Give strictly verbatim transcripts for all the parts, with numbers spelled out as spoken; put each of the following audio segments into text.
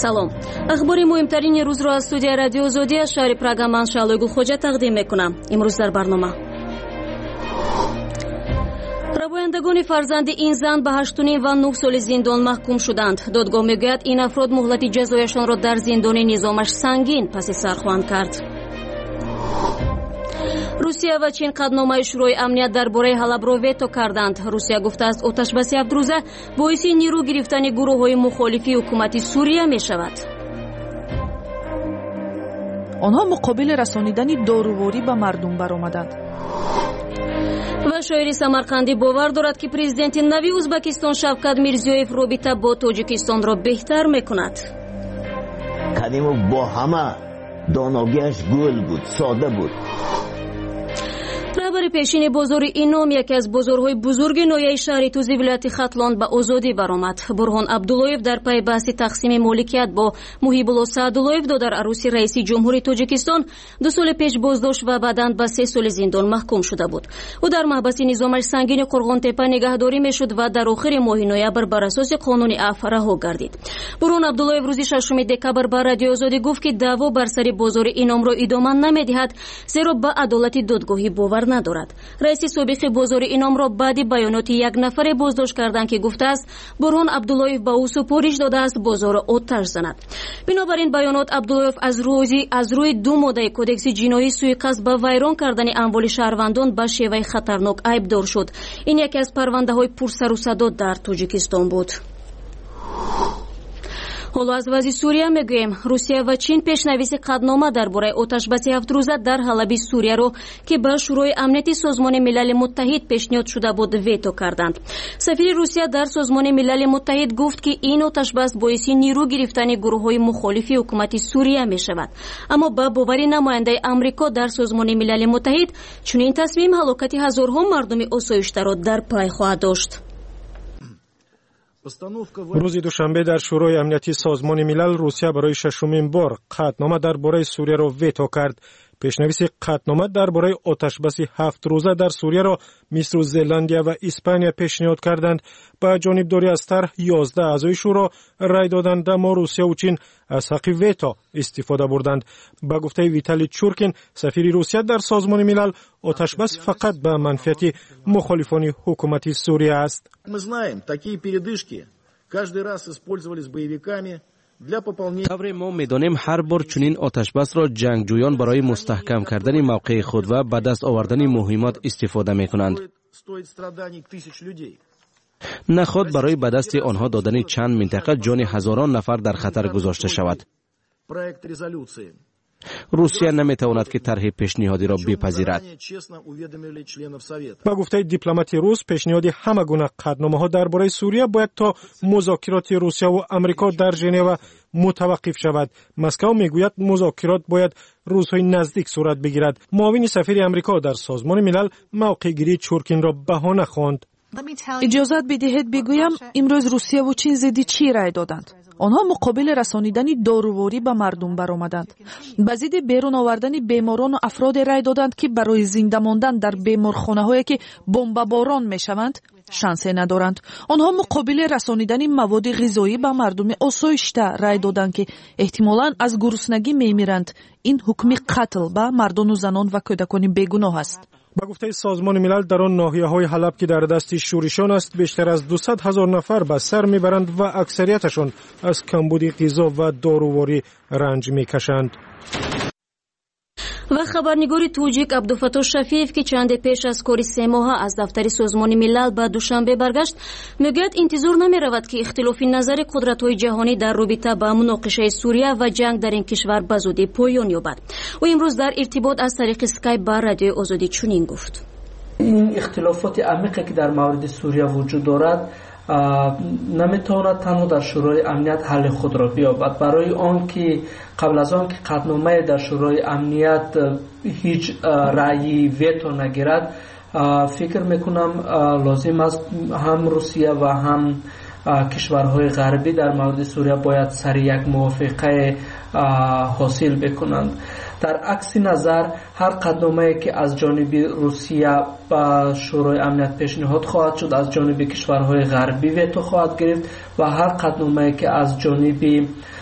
салом. ахбори муҳимтарини рӯзро аз студияи радиои озодӣ аз шаҳри Прага ман Шаълои Гулхоҷа тақдим мекунам. имрӯз дар барнома равояндагони фарзанди ин зан ба ҳашту ним ва нӯҳ соли зиндон маҳкум шуданд. додгоҳ мегӯяд ин афрод муҳлати ҷазояшонро дар зиндони низомаш сангин паси сар хоҳанд кард. русия ва чин қадномаи шӯрои амният дар бораи ҳалабро вето карданд. русия гуфтааст оташбаси ҳафтрӯза боиси нирӯ гирифтани гурӯҳҳои мухолифи ҳукумати Сурия мешавад. онҳо муқобили расонидани доруворӣ ба мардум баромаданд. ва шоири самарқандӣ бовар дорад ки президенти нави Узбекистон Шавкат Мирзиёев робита бо Тоҷикистонро беҳтар мекунад. Кадимов бо ҳама доногиаш гӯл буд, сода буд. раҳбари пешини бозори Ином, яке аз бозорҳои бузурги ноҳияи шаҳри Тузи вилояти Хатлон ба озодӣ баромад. Бурҳон Абдуллоев дар пай баҳси тақсими моликият бо Муҳибулло Саъдуллоев додар арӯси раиси ҷумҳури Тоҷикистон ду соли пеш боздошт ва баъдан ба се соли зиндон маҳкум шуда буд. ӯ дар маҳбаси низомаш сангини Қурғонтепа нигаҳдорӣ мешуд ва дар охири моҳи ноябр бар асоси қонуни Аф раҳо гардид. Бурҳон Абдуллоев рӯзи шашуми декабр ба Радиои Озодӣ гуфт ки даъво бар сари бозори Иномро идома намедиҳад, зеро ба адолати додгоҳӣ бовар надорад. раиси собиқи бозори Иномро баъди баёноти як нафаре боздошт карданд ки гуфтааст Бурҳон Абдуллоев ба ӯ супориш додааст бозорро оташ занад. бинобар ин баёнот Абдуллоев аз рӯзи аз рӯи ду моддаи кодекси ҷиноӣ суиқасд ба вайрон кардани амволи шаҳрвандон ба шеваи хатарнок айбдор шуд. ин яке аз парвандаҳои пурсару садо дар Тоҷикистон буд. ҳоло аз вазъи Сурия мегӯем. Русия ва Чин пешнависи қаднома дар бораи оташбаси ҳафтрӯза дар ҳалаби Сурияро ки ба Шӯрои амнияти Созмони Милали Муттаҳид пешниҳод шуда буд вето карданд. сафири Русия дар Созмони Милали Муттаҳид гуфт ки ин оташбас боиси нирӯ гирифтани гурӯҳҳои мухолифи ҳукумати Сурия мешавад. аммо ба бовари намояндаи Амрико дар Созмони Милали Муттаҳид чунин тасмим ҳалокати ҳазорҳо мардуми осоиштаро дар пай хоҳад дошт. рӯзи душанбе дар шӯрои амнияти Созмони Милал Русия барои шашумин бор қатнома дар бораи Сурияро вето кард. пешнависи қатнома дар бораи оташбаси ҳафт рӯза дар Сурияро Мисру, Зеландия ва Испания пешниҳод карданд. ба ҷонибдорӣ аз тарҳ ёздаҳ аъзои шӯро рай доданд, аммо Русия ва Чин аз ҳаққи вето истифода бурданд. ба гуфтаи Виталий Чуркин, сафири Русия дар Созмони Милал, оташбас фақат ба манфиати мухолифони ҳукумати Сурия аст. Мы знаем, такие передышки каждый раз использовались боевиками. тавре мо медонем ҳар бор чунин оташбасро ҷангҷӯён барои мустаҳкам кардани мавқеи худ ва ба даст овардани муҳимот истифода мекунанд. наход барои ба дасти онҳо додани чанд минтақа ҷони ҳазорон нафар дар хатар гузошта шавад. русия наметавонад ки тарҳи пешниҳодиро бипазирад. ба гуфтаи дипломати рус, пешниҳоди ҳама гуна қадномаҳо дар бораи Сурия бояд то музокироти Русия ва Амрико дар Женева мутаваққиф шавад. Москав мегӯяд музокирот бояд рӯзҳои наздик сурат бигирад. муовини сафири Амрико дар Созмони Милал мавқеъгирии Чуркинро баҳона хонд. иҷозат бидиҳед бигӯям, имрӯз Русия ва Чин зидди чӣ рай доданд? онҳо муқобили расонидани доруворӣ ба мардум баромаданд. ба зидди берун овардани беморону афроде рай доданд ки барои зинда мондан дар беморхонаҳое ки бомбаборон мешаванд шансе надоранд. онҳо муқобили расонидани маводи ғизоӣ ба мардуми осоишта рай доданд ки эҳтимолан аз гуруснагӣ мемиранд. ин ҳукми қатл ба мардону занон ва кӯдакони бегуноҳ аст. ба гуфтаи Созмони Милал, дар он ноҳияҳои Ҳалаб ки дар дасти шӯришон аст, бештар аз дусад ҳазор нафар ба сар мебаранд ва аксарияташон аз камбуди ғизо ва доруворӣ ранҷ мекашанд. ва хабарнигори тоҷик Абдуфатто Шафиев ки чанде пеш аз кори се моҳа аз дафтари Созмони Милал ба Душанбе баргашт, мегӯяд интизор намеравад ки ихтилофи назари қудратҳои ҷаҳонӣ дар робита ба муноқишаи Сурия ва ҷанг дар ин кишвар ба зудӣ поён ёбад. ӯ имрӯз дар иртибот аз тариқи скайп ба Радиои Озодӣ чунин гуфт. ин ихтилофоти амиқе ки дар мавриди Сурия вуҷуд дорад наметавонад танҳо дар шӯрои амният ҳалли худро биёбад. барои он ки қабл аз он ки қатномае дар шӯрои амният ҳеҷ раъyi вето нагирад, фикр мекунам лозим аст ҳам Русия ва ҳам кишварҳои ғарбӣ дар мавриди Сурия бояд сари як мувофиқае ҳосил бекунанд. дар акси назар ҳар қадномае ки аз ҷониби Русия ба шӯрои амният пешниҳод хоҳад шуд, аз ҷониби кишварҳои ғарбӣ вето хоҳад гирифт ва ҳар қадномае ки аз ҷониби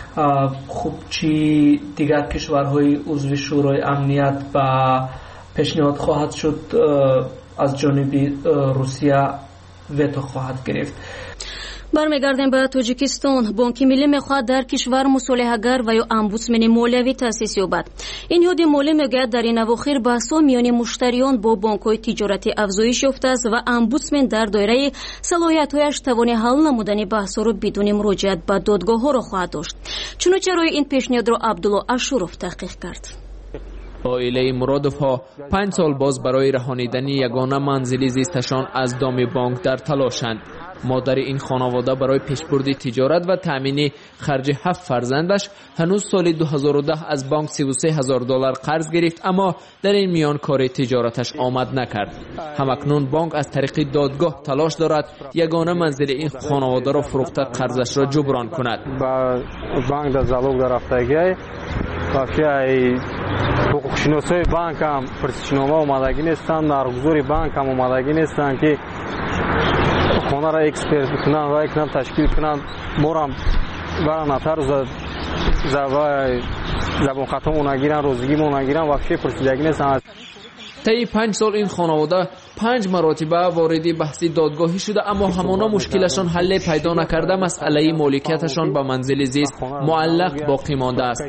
خب چی دیگر کشورهای عضو شورای امنیت با پیشنهاد خواهد شد از جانب روسیه ویتو خواهد گرفت. برمیگردیم به تاجیکستان. بانک ملی میخواهد در کشور مصالحه‌گر و یا امبودسمن مالیوی تأسیس یابد. این نهاد مالی میگوید در این اواخر بحث‌ها میان مشتریان با بانک‌های تجارتی افزایش یافته است و امبودسمن در دایره صلاحیت‌هایش توان حل نمودن بحث‌ها را بدون مراجعت به دادگاه‌ها را خواهد داشت. چنانچه روی این پیشنهاد را عبدالله اشورов تحقیق کرد. عائله مرادوف ها پنج سال باز برای رهانیدن یگانه منزل زیستشان از دام بانک در تلاشند. مادر این خانواده برای پیشبرد تجارت و تامین خرج هفت فرزندش هنوز سال دو هزار و ده از بانک سی و سه هزار دلار قرض گرفت، اما در این میان کار تجارتش آمد نکرد. همکنون بانک از طریق دادگاه تلاش دارد یگانه منزل این خانواده را فروخته قرضش را جبران کند. با بانک در زالوگ در رفتگی وقتی حقوقشناسای بانک هم پرسشنامه اومدگی نیستند، نارگزاری بانک هم اومدگی نیستند که خانه را اکسپرت بکنن و کنن تشکیل کنن. مورم برن اتر زبای زبان ختم اونگیرن، روزگی مونگیرن و فشه پرسیدگی نیستند. طی پنج سال این خانواده پنج مراتبه واردی بحثی دادگاهی شده، اما همانا مشکلشان حل پیدا نکرده. مسئله مالکیتشان به منزل زیست معلق باقی مانده است.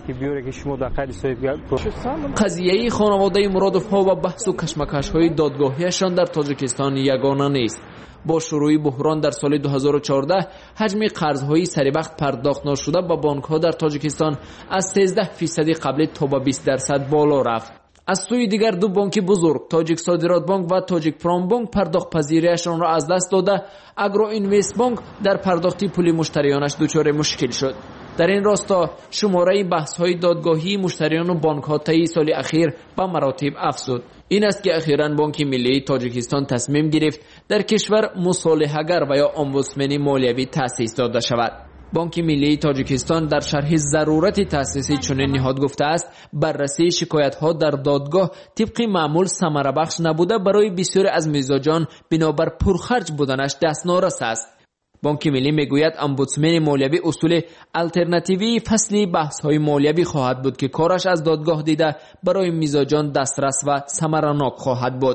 قضیه خانواده مرادوف ها و بحث و کشمکش های دادگاهیشان در تاجیکستان یگانه نیست. با شروع بحران در سال دو هزار و چهارده حجم قرض‌های سریبخت پرداخت نشده با بانک‌ها در تاجیکستان از سیزده فیصدی قبل تا به بیست درصد بالا رفت. از سوی دیگر دو بانک بزرگ تاجیک صادرات بانک و تاجیک پرام بانک پرداخت پذیریشان را از دست داده، اگرو اینوست بانک در پرداختی پول مشتریانش دچار مشکل شد. در این راستا شماره بحث‌های دادگاهی مشتریان و بانک‌ها طی سال اخیر به مراتب افزود. این است که اخیراً بانک ملی تاجیکستان تصمیم گرفت در کشور مصالحه‌گر و یا امبودسمن مالیوی تأسیس داده شود. بانک ملی تاجیکستان در شرح ضرورت تأسیس چنین نهاد گفته است بررسی شکایت‌ها در دادگاه طبق معمول ثمره بخش نبوده، برای بسیاری از مزاجان بنابر پرخرج بودنش دستنارس است. بانک ملی میگوید امبودسمن مالیوی اصول الटरनेटिوی فصلی بحث‌های مالیوی خواهد بود که کارش از دادگاه دیده برای میزاجان دسترس و ثمره‌ناک خواهد بود.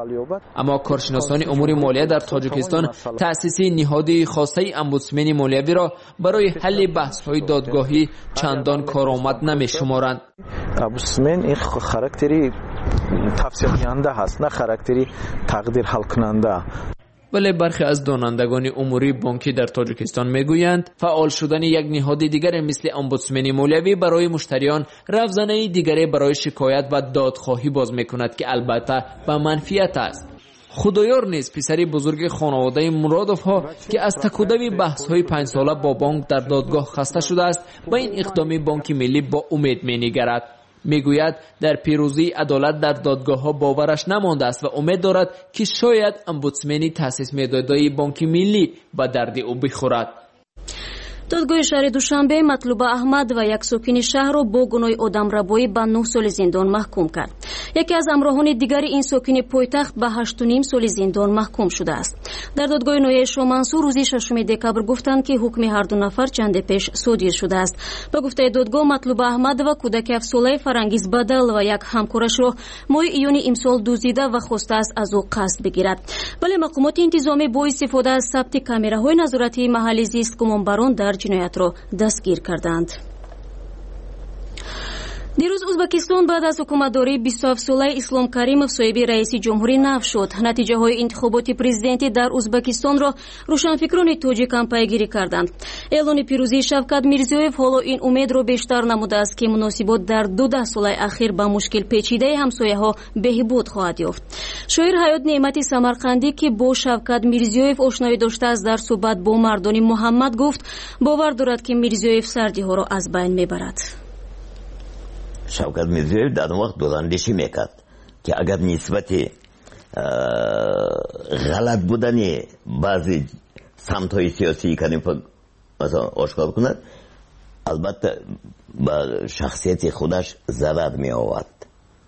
اما کارشناسان امور مالیه در تاجیکستان تأسیس نهادی خاصه امبودسمن مالیوی را برای حل بحث‌های دادگاهی چندان کارآمد نمی‌شمارند. امبودسمن این خاراکتری تفسیر کننده هست، نه خاراکتری تقدیر حل کننده. ولی برخی از دانندگان اموری بانکی در تاجیکستان میگویند فعال شدن یک نهاد دیگر مثل امبودسمن مالیوی برای مشتریان رفزنه دیگری برای شکایت و دادخواهی باز میکند که البته به منفیت است. خدایار نیز پسری بزرگ خانواده مرادوف ها که از تکودوی بحث های پنج ساله با بانک در دادگاه خسته شده است با این اقدام بانک ملی با امید مینگرد. میگوید در پیروزی عدالت در دادگاه ها باورش نمانده است و امید دارد که شاید امبودسمنی تأسیس میدادای بانک ملی به درد او بخورد. دادگاه شهر دوشنبه مطلوب احمد و یک ساکن شهر را با گناه آدمربایی به نه سال زندان محکوم کرد. یکی از همراهان دیگر این ساکن پایتخت به هشت و نیم سال زندان محکوم شده است. در دادگاه نویه شامنسور روز ششم دکبر گفتند که حکم هر دو نفر چند پیش صادر شده است. به گفته دادگاه مطلوب احمد و کودک هفت ساله فرانگیز بدل و یک همکارش را ماه ایون امسال دزدیده و خواسته است از او قسط بگیرد. ولی مقامات انتظامی با استفاده از ثبت کامراهای نظارتی محلی زیست گمانبران در جنایت را دستگیر کردند. دیروز ازبکستان بعد از حکومتداری بیست و هفت ساله اسلام کریمов صاحب رئیس جمهوری نو شد. نتیجه های انتخابات پرزیدنتی در ازبکستان را روشنفکران تاجیک هم پیگیری کردند. اعلان پیروزی شوکت میرزیویف حالا این امید را بیشتر نموده است که مناسبات در دو ده سال اخیر با مشکل پیچیده همسایه ها بهبود خواهد یافت. شاعر حیات نعمتی سمرقندی که با شوکت میرزیویف آشنایی داشته است در صحبت با مردان محمد گفت باور دارد که میرزیویف سردی ها را از بین میبرد. شوکت میرزیویف در اون وقت دوراندیشی میکرد که اگر نسبت غلط بودن بعضی سمت های سیاسی کنیم مثلا آشکار کند، البته با شخصیت خودش ضرر می آورد.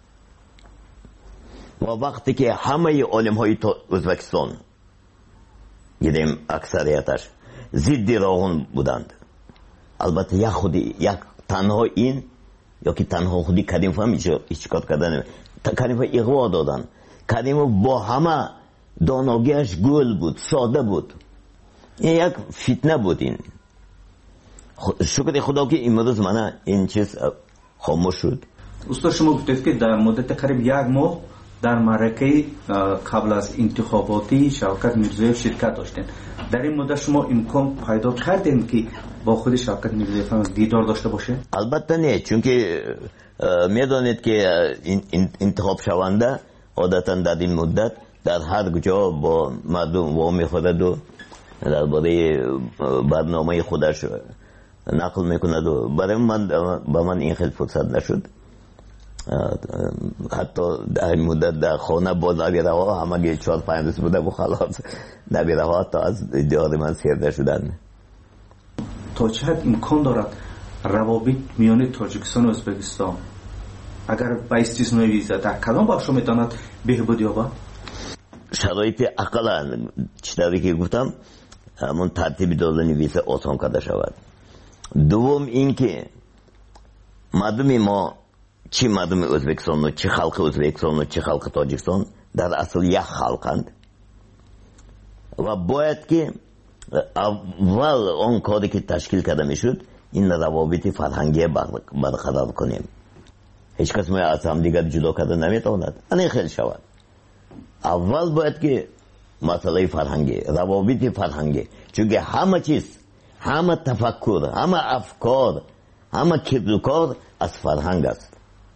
و وقتی که همه علم های ازبکستان یعنی اکثریتش ضد راهون بودند البته یک خودی یک تنها این یا که تنها خودی کدیم هم هیچ کار کردن کدیم اغوا دادن. کدیم با همه داناگیش گل بود، ساده بود. این یک فتنه بود. این شکر خدا که امروز من این چیز خاموش شد. استاد شما گفتید که در مدت قریب یک ماه در معرکه قبل از انتخاباتی شوکت میرزایف شرکت داشتین. در این مدت شما امکان پیدا کردین که با خود شوکت میرزایف هم دیدار داشته باشه؟ البته نه، چون که میدانید که انتخاب شونده عادتا در این مدت در هر جا با مردم وامی خورد و درباره برنامه خودش نقل میکند و برای من با من این خیلی فرصت نشد. حتی در این مدت در خانه با نبیره ها همه چهار پنج روز بوده و خلاص نبیره ها تا از دیار من سیرده شدن. تا چه حد امکان دارد روابط میان تاجیکستان و ازبکستان اگر با استثنای ویزا در کدام بخش میتواند بهبود یابد؟ شرایط اقلا چیزی که گفتم همون ترتیب دادن ویزا آسان کرده شود. دوم این که مردم ما چی مردم ازبکستان و چی خلق ازبکستان و چی خلق تاجیکستان در اصل یک خلقند و باید که اول آن کاری که تشکیل کرده میشد این روابط فرهنگی برقرار کنیم. هیچ کس ما از هم دیگر جدا کرده نمیتواند. این خیلی شود. اول باید که مسئله فرهنگی، روابط فرهنگی، چون همه چیز، همه تفکر، همه افکار، همه کردوکار از فرهنگ است.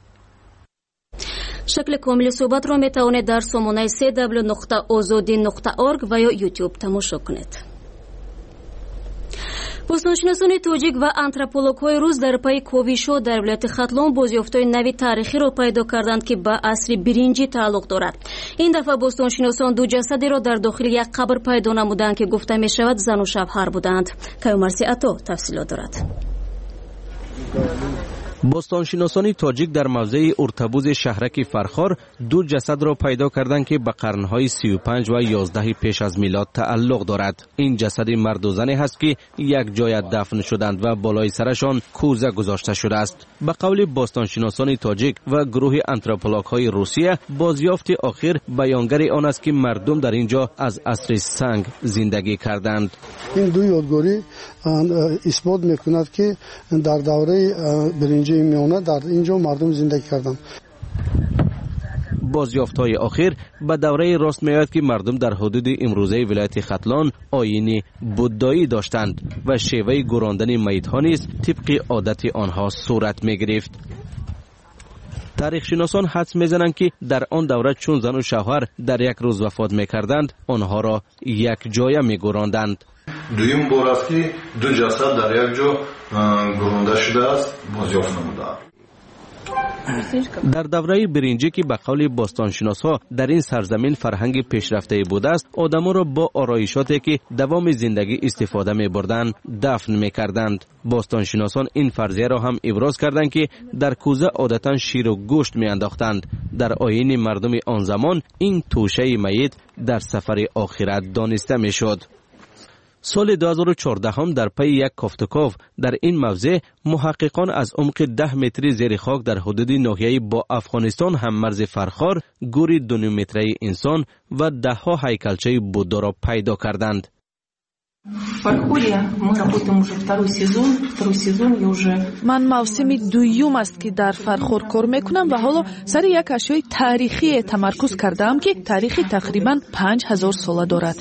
شکل کامل صحبت را می توانید در سامانه سی دبلیو نقطه آزادی نقطه اورگ و یا یوتیوب تماشا کنید. بوستانشناسان توجیک و آنتروپولوگ‌های روز در پای کوویشو در ولایت خاتلون بازیافت‌های نوی تاریخی را پیدا کردند که به عصر برنجی تعلق دارد. این دفعه بوستانشناسان دو جسدی را در داخل یک قبر پیدا نمودند که گفته می شود زن و شوهر بودند. کیومرسی اتو تفصیلات دارد. بوستانشناسان تاجیک در موضع ارتبوز شهرک فرخار دو جسد را پیدا کردند که به قرنهای سی و پنج و یازده پیش از میلاد تعلق دارد. این جسد مرد و زنی هست که یک جای دفن شدند و بالای سرشان کوزه گذاشته شده است. به قول بوستانشناسان تاجیک و گروه آنتروپولوگ‌های روسیه، بازیافت آخر بیانگر آن است که مردم در اینجا از عصر سنگ زندگی کردند. این دو یادگاری اثبات میکند که در دوره برنجی میانه در اینجا مردم زندگی کردند. بازیافت‌های آخر به دوره راست می‌آید که مردم در حدود امروزه ولایت ختلان آیین بودایی داشتند و شیوه گراندن میت‌ها نیز طبق عادت آنها صورت می‌گرفت. تاریخ شناسان حدس می‌زنند که در آن دوره چون زن و شوهر در یک روز وفات می‌کردند، آنها را یک جای می‌گراندند. دویم بار است که دو جسد در یک جا گرانده شده است بازیافت نموده. در دوره برنجی که به قول باستانشناس‌ها در این سرزمین فرهنگ پیشرفته بوده است، آدم‌ها را با آرایشاتی که دوام زندگی استفاده می‌بردند دفن می‌کردند. باستانشناسان این فرضیه را هم ابراز کردند که در کوزه عادتاً شیر و گوشت می‌انداختند. در آیین مردم آن زمان این توشه میت در سفر آخرت دانسته می‌شد. سال دو هزار و چهارده هم در پی یک کافتکاف در این موضع محققان از عمق ده متری زیر خاک در حدود ناحیه با افغانستان هم مرز فرخار گوری دو متری انسان و ده ها هیکلچه بودا را پیدا کردند. من موسم دویم است که در فرخار کار میکنم و حالا سر یک اشیای تاریخی تمرکز کردم که تاریخ تقریبا پنج هزار ساله دارد.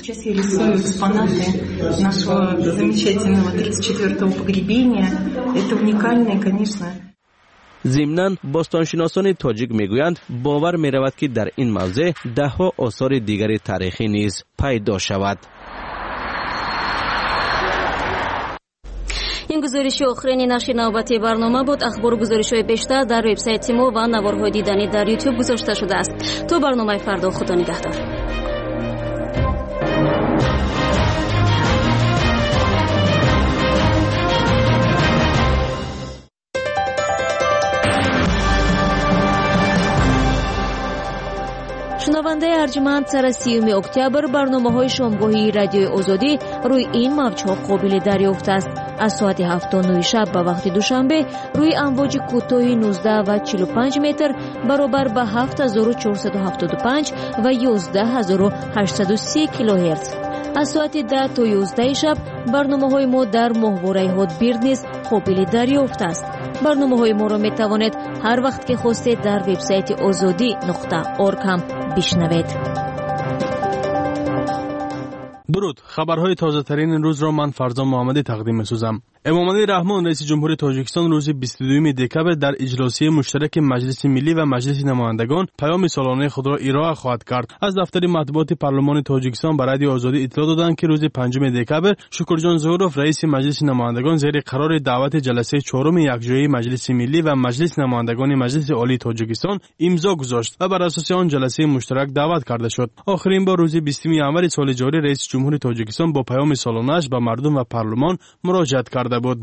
ضمناً باستانشناسان تاجیک میگویند باور میرود که در این موضع ده ها آثار دیگر تاریخی نیز پیدا شود. این گزارش آخرین نشر نوبتی برنامه بود. اخبار و گزارش‌های بیشتر در وبسایت ما و نوارهای دیدنی در یوتیوب گذاشته شده است. تا برنامه فردا، خدا نگهدار. شنونده ارجمند، سر سیوم اکتبر برنامه‌های شامگاهی رادیوی آزادی روی این موج‌ها قابل دریافت است. аз соати ҳафт та нӯ шаб ба вақти душанбе рӯи амвоҷи кӯтоҳи нуздаҳ ва чилу панҷ метр баробар ба ҳафт ҳазору чорсаду ҳафтоду панҷ ва ёздаҳ ҳазору ҳаштсаду се килоҳерц. аз соати даҳ то ёздаҳи шаб барномаҳои мо дар моҳвораи ҳотбирд низ қобили дарёфт аст. барномаҳои моро метавонед ҳар вақт ки хостед дар вебсайти озодӣ нуқта орг ҳам бишнавед. дуруд, хабарҳои тозатарини рӯзро ман Фарзон Муҳаммадӣ тақдим месозам. эмомалӣ раҳмон раиси ҷумҳури тоҷикистон рӯзи бисту дуюми декабр дар иҷлосии муштараки маҷлиси миллӣ ва маҷлиси намояндагон паёми солонаи худро ироа хоҳад кард. аз дафтари матбуоти парлумони тоҷикистон ба радиои озодӣ иттилоъ доданд ки рӯзи панҷуми декабр Шукурҷон Зуҳуров раиси маҷлиси намояндагон зери қарори даъвати ҷаласаи чоруми якҷояи маҷлиси миллӣ ва маҷлиси намояндагони маҷлиси олии тоҷикистон имзо гузошт ва бар асоси он ҷаласаи муштарак даъват карда шуд. охирин бор рӯзи бистуми январи соли ҷорӣ раиси ҷумҳури тоҷикистон бо паёми солонааш ба мардум ва парлумон муроҷиат карда буд.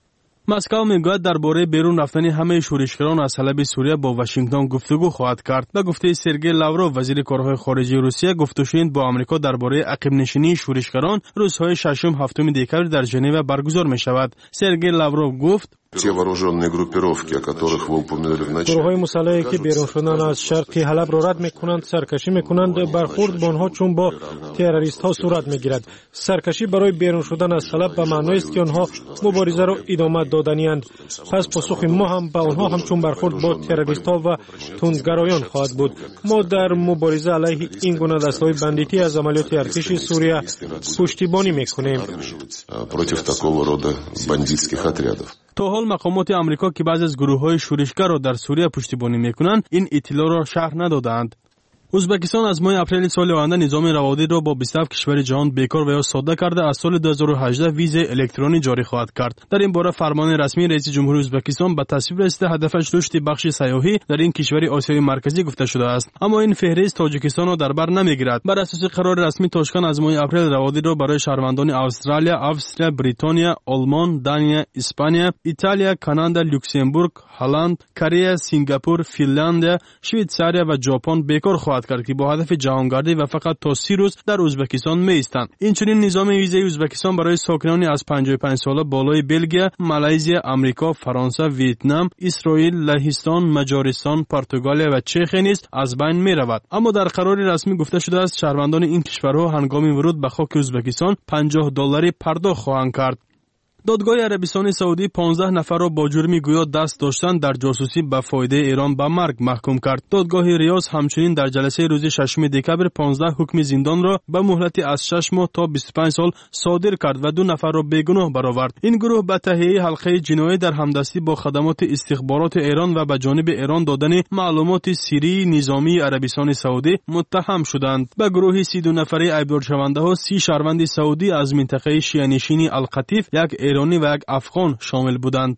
Москва мегӯяд дар бораи берун рафтани ҳамаи шӯришгарон аз ҳалаби Сурия бо Вашингтон гуфтугӯ хоҳад кард. Ба гуфтаи Сергей Лавров, вазири корҳои хориҷии Русия, гуфтушунинд бо Амрико дар бораи ақибнишинии шӯришгарон рӯзҳои шашум ҳафтуми декабр дар Женева баргузор мешавад. Сергей Лавров гуфт: те вооруженные группировки, о которых вы упомянули в начале. гурӯҳҳои мусаллаҳе ки берун шудан аз шарқи ҳалабро рад мекунанд, саркашӣ мекунанд, бархурд бо онҳо чун бо террористҳо сурат мегирад. саркашӣ барои берун шудан аз ҳалаб ба маъноест ки онҳо муборизаро идома доданианд. пас посухи мо ҳам ба онҳо ҳамчун бархурд бо террористҳо ва тундгароён хоҳад буд. мо дар мубориза алайҳи ин гуна дастаҳои бандитӣ аз амалиёти артиши Сурия пуштибонӣ мекунем. Против такого рода бандитских отрядов. то ҳол мақомоти Амрико ки баъзе аз гурӯҳҳои шӯришгарро дар Сурия пуштибонӣ мекунанд, ин иттилоъро шарҳ надоданд. ӯзбекистон аз моҳи апрели соли оянда низоми раводидро бо бисту ҳафт кишвари ҷаҳон бекор ва ё содда карда аз соли ду ҳазору ҳаждаҳ визаи электронӣ ҷорӣ хоҳад кард. дар ин бора фармони расмии раиси ҷумҳури Ӯзбекистон ба тасвиб расида ҳадафаш рушди бахши сайёҳӣ дар ин кишвари Осиёи марказӣ гуфта шудааст. аммо ин феҳрист Тоҷикистонро дар бар намегирад. бар асоси қарори расмӣ Тошкан аз моҳи апрел раводидро барои шаҳрвандони Австралия, Австрия, Бритония, Олмон, Дания, Испания, Италия, Канада, Люксембург, Ҳолланд, Корея, Сингапур, Финляндия, Швейтсария ва Ҷопон бекор хоҳад кард ки бо ҳадафи ҷаҳонгардӣ ва фақат то си рӯз дар Ӯзбекистон меистанд. инчунин низоми визаи Ӯзбекистон барои сокинони аз панҷоҳу и панҷ сола болои Белгия, Малайзия, Амрико, Фаронса, Вьетнам, Исроил, Лаҳистон, Маҷористон, Португалия ва Чехия низ аз байн меравад. аммо дар қарори расмӣ гуфта шудааст шаҳрвандони ин кишварҳо ҳангоми вуруд ба хоки Ӯзбекистон панҷоҳ долларӣ пардохт хоҳанд кард. додгоҳи Арабистони Саудӣ понздаҳ нафарро бо ҷурми гӯё даст доштан дар ҷосусӣ ба фоидаи Эрон ба марг маҳкум кард. додгоҳи Риёз ҳамчунин дар ҷаласаи рӯзи шашуми декабр понздаҳ ҳукми зиндонро ба муҳлати аз шаш моҳ то бисту панҷ сол содир кард ва ду нафарро бегуноҳ баровард. ин гурӯҳ ба таҳияи ҳалқаи ҷиноӣ дар ҳамдастӣ бо хадамоти истихбороти Эрон ва ба ҷониби Эрон додани маълумоти сиррии низомии Арабистони Саудӣ муттаҳам шуданд. ба гурӯҳи си ду нафараи айбдоршавандаҳо си шаҳрванди саудӣ аз минтақаи шиъанишини Алқатиф, як эронӣ ва як афғон шомил буданд.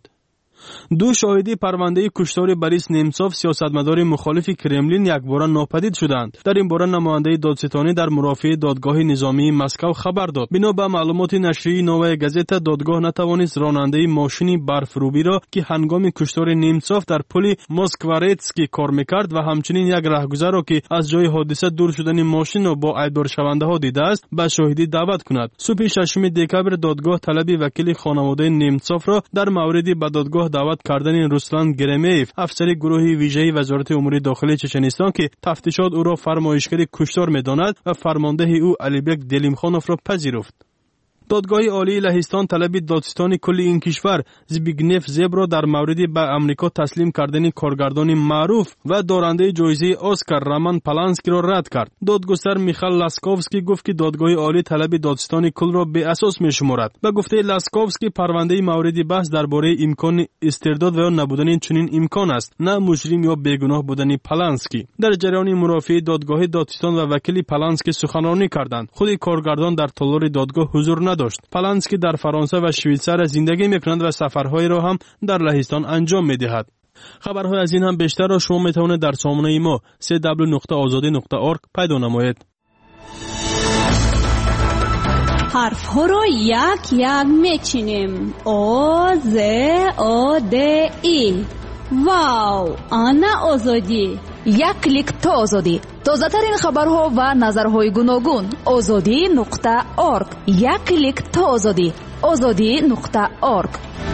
ду шоҳиди парвандаи куштори Борис Немцов, сиёсатмадори мухолифи Кремлин, якбора нопадид шуданд. дар ин бора намояндаи додситонӣ дар мурофиаи додгоҳи низомии Москав хабар дод. бино ба маълумоти нашрии Новая газета, додгоҳ натавонист ронандаи мошини барфрӯбиро ки ҳангоми куштори Немцов дар пули Москворецкий кор мекард ва ҳамчунин як раҳгузарро ки аз ҷои ҳодиса дур шудани мошинро бо айбдоршавандаҳо дидааст, ба шоҳидӣ даъват кунад. субҳи шашуми декабр додгоҳ талаби вакили хонаводаи Немцовро дар мавриди ба додгоҳ даъват кардани Руслан Геремеев, афсари гурӯҳи вижаи Вазорати умури дохилии Чеченистон, ки тафтишот ӯро фармоишгари куштор медонад ва фармондеҳи ӯ Алибек Делимхоновро пазируфт. додгоҳи олии Лаҳистон талаби додситони кулли ин кишвар Збигнев Зебро дар мавриди ба Амрико таслим кардани коргардони маъруф ва дорандаи ҷоизаи Оскар Роман Поланскиро рад кард. додгустар Михаил Ласковский гуфт ки додгоҳи олӣ талаби додситони кулро беасос мешуморад. ба гуфтаи Ласковский, парвандаи мавриди баҳс дар бораи имкони истирдод ва ё набудани чунин имкон аст, на муҷрим ё бегуноҳ будани Поланский. дар ҷараёни мурофиаи додгоҳи додситон ва вакили Поланский суханронӣ карданд. худи коргардон дар толори додгоҳ ҳузур надошт. Поланский дар Фаронса ва Швейтсария зиндагӣ мекунад ва сафарҳоеро ҳам дар Лаҳистон анҷом медиҳад. хабарҳои аз ин ҳам бештарро шумо метавонед дар сомонаи мо дабл ю дабл ю дабл ю нуқта озодӣ нуқта орг пайдо намоед. ҳарфҳоро як як мечинем. о з о д и. вау, ана озодӣ. як клик то озодӣ. тозатарин хабарҳо ва назарҳои гуногун. озодӣ нуқта орг. як клик то озодӣ. озодӣ нуқта орг.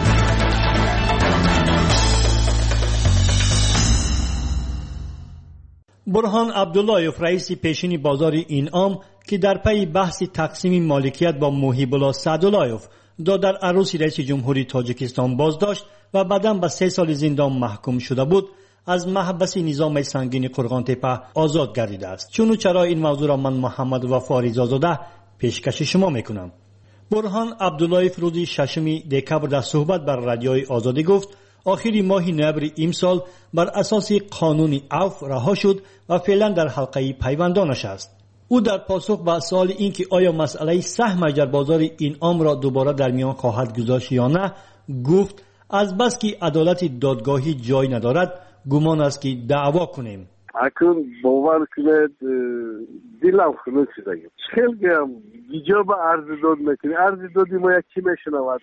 برهان عبداللهیف رئیس پیشین بازار اینعام که در پی بحث تقسیم مالکیت با محیب الله سعداللهیف دو در عروسی رئیس جمهوری تاجیکستان بازداشت و بعداً به سه سال زندان محکوم شده بود، از محبس نظام سنگین قرغان تپه آزاد گردیده است. چون و چرا این موضوع را من محمد وفا رضازاده پیشکش شما میکنم. برهان عبداللهیف روز ششم دکبر در صحبت بر رادیوی آزادی گفت آخری ماه نوامبر امسال بر اساس قانون عفو رها شد و فعلا در حلقه پیوندانش است. او در پاسخ به سوال اینکه آیا مسئله سهمش در بازار اینعام را دوباره در میان خواهد گذاشت یا نه، گفت از بس که عدالت دادگاهی جای ندارد گمان است که دعوا کنیم. اکنون باور کنید دلم خنک شده. خیلی هم گیجا به عرض داد میکنی. عرض دادی ما یکی میشنود.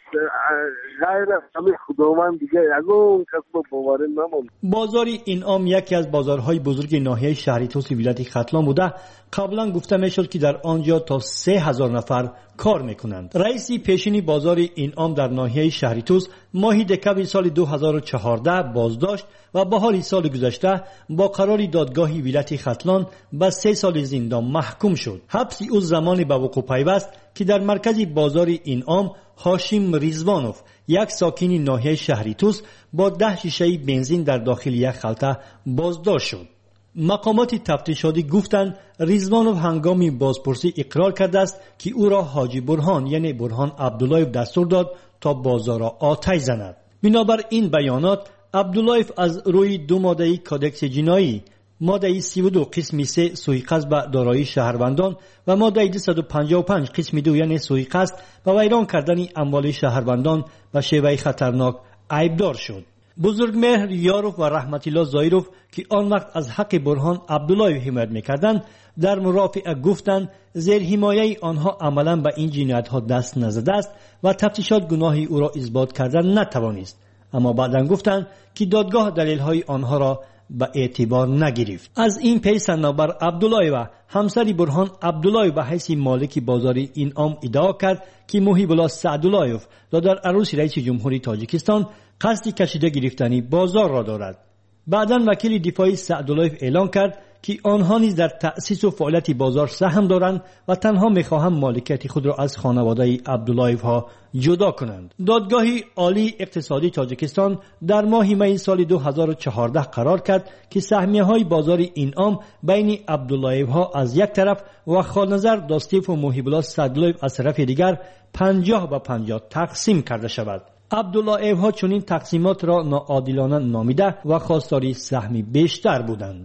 غیر همه خداوند دیگه اگه کس با باور نمون. بازار اینعام یکی از بازارهای بزرگ ناحیه شهری توس ولایت ختلان بوده. قبلا گفته میشد که در آنجا تا سه هزار نفر کار میکنند. رئیس پیشین بازار اینعام در ناحیه شهری توس ماه دکبر سال دو هزار و چهارده بازداشت و بهار سال گذشته با قرار دادگاه ولایت ختلان به سه سال زندان محکوم شد. حبس او زمانی به وقوع پیوست که در مرکز بازار اینعام هاشم رضوانوف یک ساکن ناحیه شهری توس با ده شیشه بنزین در داخل یک خلطه بازداشت شد. مقامات تفتیشاتی گفتند رضوانوف هنگامی بازپرسی اقرار کرده است که او را حاجی برهان یعنی برهان عبداللهیف دستور داد تا بازار را آتش زند. بنابر این بیانات عبداللهیف از روی دو ماده کودکس جنایی، ماده سی و دو قسم سه سوء قصد به دارایی شهروندان و ماده دویست و پنجاه و پنج قسم دو یعنی سوء قصد به ویران کردن اموال شهروندان و شیوه خطرناک عیبدار شد. بزرگمهر یاروف و رحمت الله زایروف که آن وقت از حق برهان عبداللهیف حمایت میکردند در مرافعه گفتند زیر حمایه آنها عملا به این جنایت‌ها دست نزده است و تفتیشات گناه او را اثبات کردن نتوانست. اما بعداً گفتند که دادگاه دلیل‌های آنها را به اعتبار نگرفت. از این پی صنوبر عبداللهی و همسر برهان عبداللهی به حیث مالک بازار اینعام ادعا کرد که محیب الله سعداللهیف در عروس رئیس جمهوری تاجیکستان قصد کشیده گرفتن بازار را دارد. بعداً وکیل دفاعی سعداللهیف اعلام کرد که آنها نیز در تأسیس و فعالیت بازار سهم دارند و تنها می‌خواهند مالکیت خود را از خانواده عبداللهیف ها جدا کنند. دادگاه عالی اقتصادی تاجیکستان در ماه می سال دو هزار و چهارده قرار کرد که سهمیه های بازار اینعام بین عبداللهیف ها از یک طرف و خالنظر داستیف و محیب الله سعداللهیف از طرف دیگر پنجاه به پنجاه تقسیم کرده شود. عبداللهیف ها چنین تقسیمات را ناعادلانه نامیده و خواستار سهمی بیشتر بودند.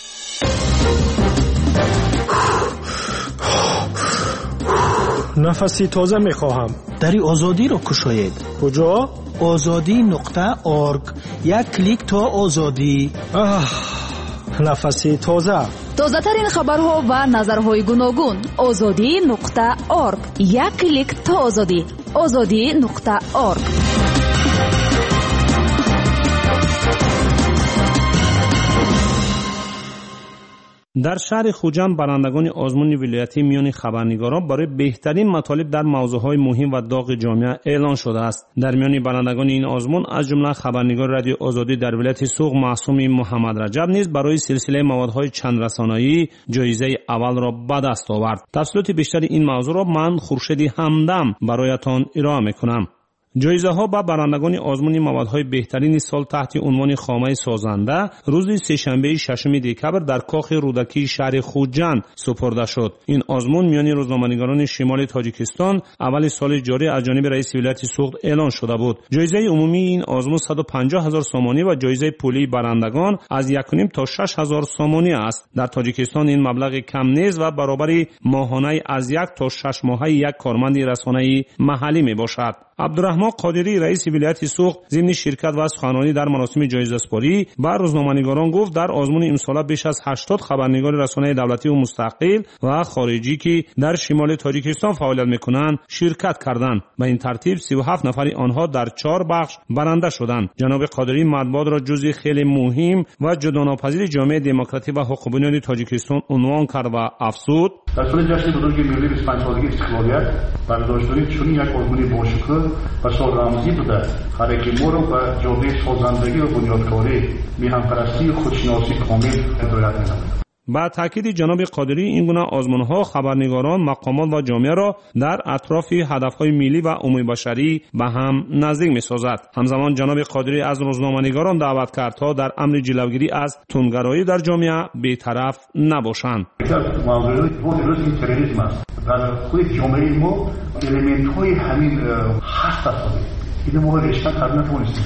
نفسی تازه میخواهم. دری آزادی را کشاید. کجا؟ آزادی نقطه آرگ. یک کلیک تا آزادی. نفسی تازه. تازه ترین خبرها و نظرهای گوناگون. آزادی نقطه آرگ. یک کلیک تا آزادی. آزادی نقطه آرگ. در شهر خوجند برندگان آزمون ولایتی میان خبرنگاران برای بهترین مطالب در موضوعهای مهم و داغ جامعه اعلان شده است. در میان برندگان این آزمون از جمله خبرنگار رادیو آزادی در ولایت سوق معصوم محمد رجب نیز برای سلسله موادهای چند رسانه‌ای جایزه اول را به دست آورد. تفصیلات بیشتر این موضوع را من خورشید همدم برایتان ارائه میکنم. جایزه ها به برندگان آزمون موادهای بهترین سال تحت عنوان خامه سازنده روز سه‌شنبه ششم دکبر در کاخ رودکی شهر خوجند سپرده شد. این آزمون میان روزنامه‌نگاران شمال تاجیکستان اول سال جاری از جانب رئیس ولایت سوخت اعلان شده بود. جایزه عمومی این آزمون صد و پنجاه هزار سامانی و جایزه پولی برندگان از یک و نیم تا شش هزار سامانی است. در تاجیکستان این مبلغ کم نیست و برابر ماهانه از یک تا شش ماهه یک کارمند رسانه‌ای محلی می باشد. عبدالرحمن قادری رئیس ولایت سوخت ضمن شرکت و سخنرانی در مراسم جایزه سپاری بر روزنامه‌نگاران گفت در آزمون امسال بیش از هشتاد خبرنگار رسانه دولتی و مستقل و خارجی که در شمال تاجیکستان فعالیت می‌کنند شرکت کردند. به این ترتیب سی و هفت نفر آنها در چهار بخش برنده شدند. جناب قادری مطبوعات را جزئی خیلی مهم و جداناپذیر جامعه دموکراتیک و حقوق بنیادی تاجیکستان عنوان کرد و افزود: در سال جشن بزرگ ملی بیست و پنج سالگی استقلالیت برداشتاری چنین یک آزمون باشکوه و سالرمزی بوده حرکت ما رو و جامعه سازندگی و بنیادکاری میهن‌پرستی و خودشناسی کامل هدایت می‌نماید. با تاکید جناب قادری این گونه آزمون‌ها خبرنگاران، مقامات و جامعه را در اطراف هدف‌های ملی و عمومی بشری به هم نزدیک می‌سازد. همزمان جناب قادری از روزنامه‌نگاران دعوت کرد تا در امر جلوگیری از تندگرایی در جامعه بی‌طرف نباشند. موضوع روز این تروریسم است. در خود جامعه ما المنت‌های همین هست است. این ما رشته کردن نتوانستیم.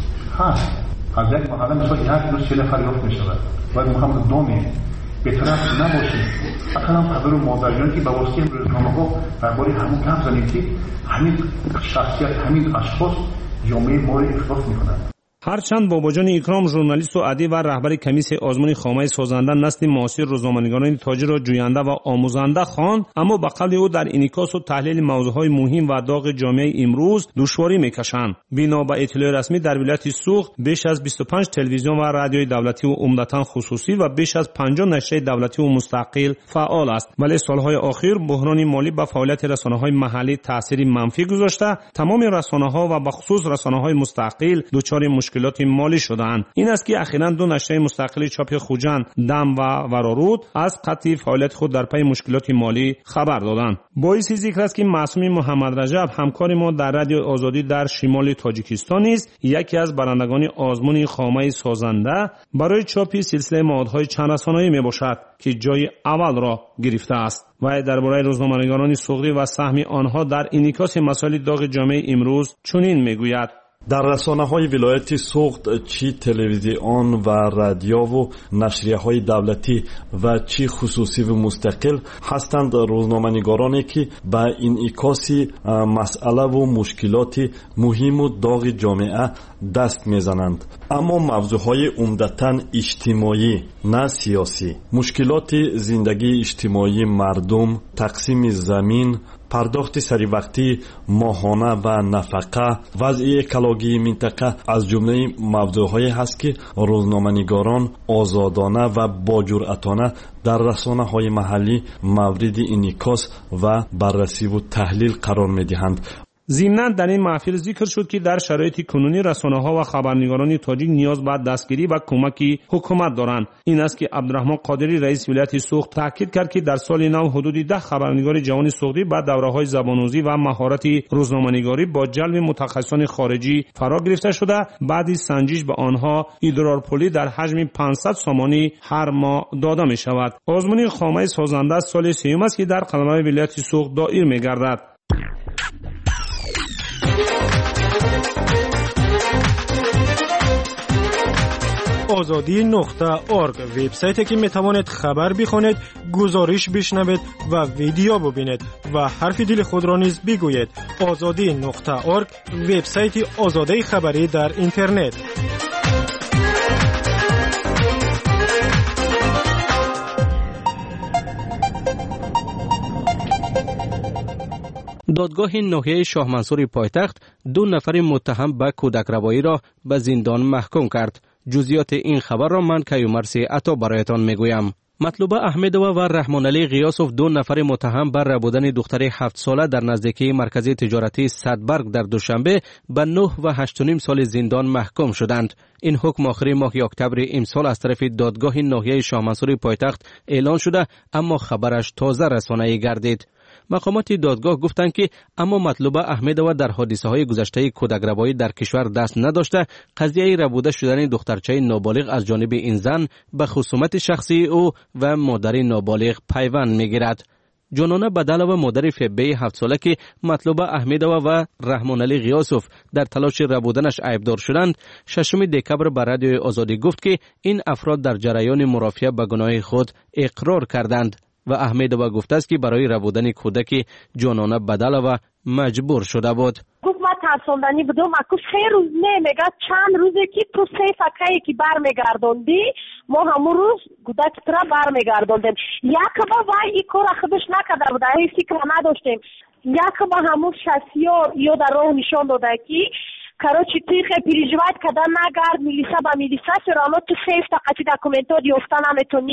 هست. از یک محله مثلا یک روز چه نفر یافت می‌شود. باید محمد دومی به طرف نباشیم. اصلا خبر و مادریان که به واسطه روزنامه ها درباره همون گپ زنیم که همین شخصیت همین اشخاص جامعه ما را افراط میکنند. هرچند باباجان اکرام ژورنالیست و ادیب و رهبر کمیسیون آزمون خامه سازنده نسل معاصر روزنامه‌نگاران تاجر را جوینده و آموزنده خواند، اما به قول او در انعکاس و تحلیل موضوعهای مهم و داغ جامعه امروز دشواری میکشند. بنا به اطلاع رسمی در ولایت سوخت بیش از بیست و پنج تلویزیون و رادیوی دولتی و عمدتاً خصوصی و بیش از پنجاه نشریه دولتی و مستقل فعال است، ولی سالهای اخیر بحران مالی به فعالیت رسانه‌های محلی تأثیر منفی گذاشته. تمام رسانه‌ها و به خصوص رسانه‌های مستقل دچار مشکلات مالی شدند. این است که اخیراً دو نشریه مستقل چاپ خوجند، دم و ورارود از قطع فعالیت خود در پی مشکلات مالی خبر دادند. باعث ذکر است که معصوم محمد رجب همکار ما در رادیو آزادی در شمال تاجیکستان است، یکی از برندگان آزمون خامه سازنده برای چاپ سلسله موادهای چند رسانه‌ای میباشد که جای اول را گرفته است. و درباره روزنامه‌نگاران سوغدی و سهم آنها در انعکاس مسائل داغ جامعه امروز چنین میگوید: در رسانه‌های ولایت سوخت چی تلویزیون و رادیو و نشریه‌های دولتی و چی خصوصی و مستقل هستند روزنامه‌نگارانی که با انعکاس مسئله و مشکلات مهم و داغ جامعه دست میزنند، اما موضوعهای عمدتاً اجتماعی نه سیاسی، مشکلات زندگی اجتماعی مردم، تقسیم زمین، پرداخت سری وقتی ماهانه و نفقه، وضع اکولوژی منطقه از جمله موضوعهایی هست که روزنامه‌نگاران آزادانه و با جرأتانه در رسانه‌های محلی مورد انعکاس و بررسی و تحلیل قرار می‌دهند. ضمناً در این محفل ذکر شد که در شرایط کنونی رسانه‌ها و خبرنگاران تاجیک نیاز به دستگیری و کمک حکومت دارند. این است که عبدالرحمن قادری رئیس ولایت سوخت تاکید کرد که در سال نو حدود ده خبرنگار جوان سوختی با دوره‌های زبان‌آموزی و مهارت روزنامه‌نگاری با جلب متخصصان خارجی فرا گرفته شده. بعد سنجش به آنها ادرارپولی در حجم پانصد سامانی هر ماه داده می‌شود. آزمون خامه سازنده سال سوم است که در قلمرو ولایت سوخت دایر می‌گردد. آزادی نقطه ارگ وبسایتی که میتوانید خبر بخوانید، گزارش بشنوید و ویدیو ببینید و حرف دل خود را نیز بگویید. آزادی نقطه ارگ وبسایت آزادی خبری در اینترنت. دادگاه ناحیه شاه منصور پایتخت دو نفر متهم به کودک‌روایی را به زندان محکوم کرد. جزئیات این خبر را من کیومرثی عطا برایتان میگویم. مطلوبه احمدова و رحمان علی غیاسوف دو نفر متهم بر ربودن دختر هفت ساله در نزدیکی مرکز تجارتی صدبرگ در دوشنبه به نه و هشت و نیم سال زندان محکوم شدند. این حکم آخر ماه اکتبر امسال از طرف دادگاه ناحیه شاه منصور پایتخت اعلان شده، اما خبرش تازه رسانه‌ای گردید. مقامات دادگاه گفتند که اما مطلوبه احمدова در حادثه های گذشته کودک‌روایی در کشور دست نداشته، قضیه ربوده شدن دخترچه نابالغ از جانب این زن به خصومت شخصی او و مادر نابالغ پیوند میگیرد. جانانه بدل و مادر فبی هفت ساله که مطلوبه احمدова و رحمان علی غیاسوف در تلاش ربودنش عیبدار شدند، ششم دکبر به رادیو آزادی گفت که این افراد در جریان مرافعه به گناه خود اقرار کردند و احمدова گفته است که برای ربودن کودک جانانه بدل و مجبور شده بود. گفت ما ترساندنی بودم، ما گفت سه روز نه، میگه چند روزه که تو سه فکایی که برمیگردوندی ما همون روز کودک را برمیگردوندیم. یک با وای این کار خودش نکرده بود، این فکر نداشتیم. یک با همون شخصیا یا در راه نشان داده که کراچی تیخ پیریجوایت کدن نگرد میلیسا با میلیسا سرانا تو سیف تا قطی داکومنتو دیوستا نمیتونی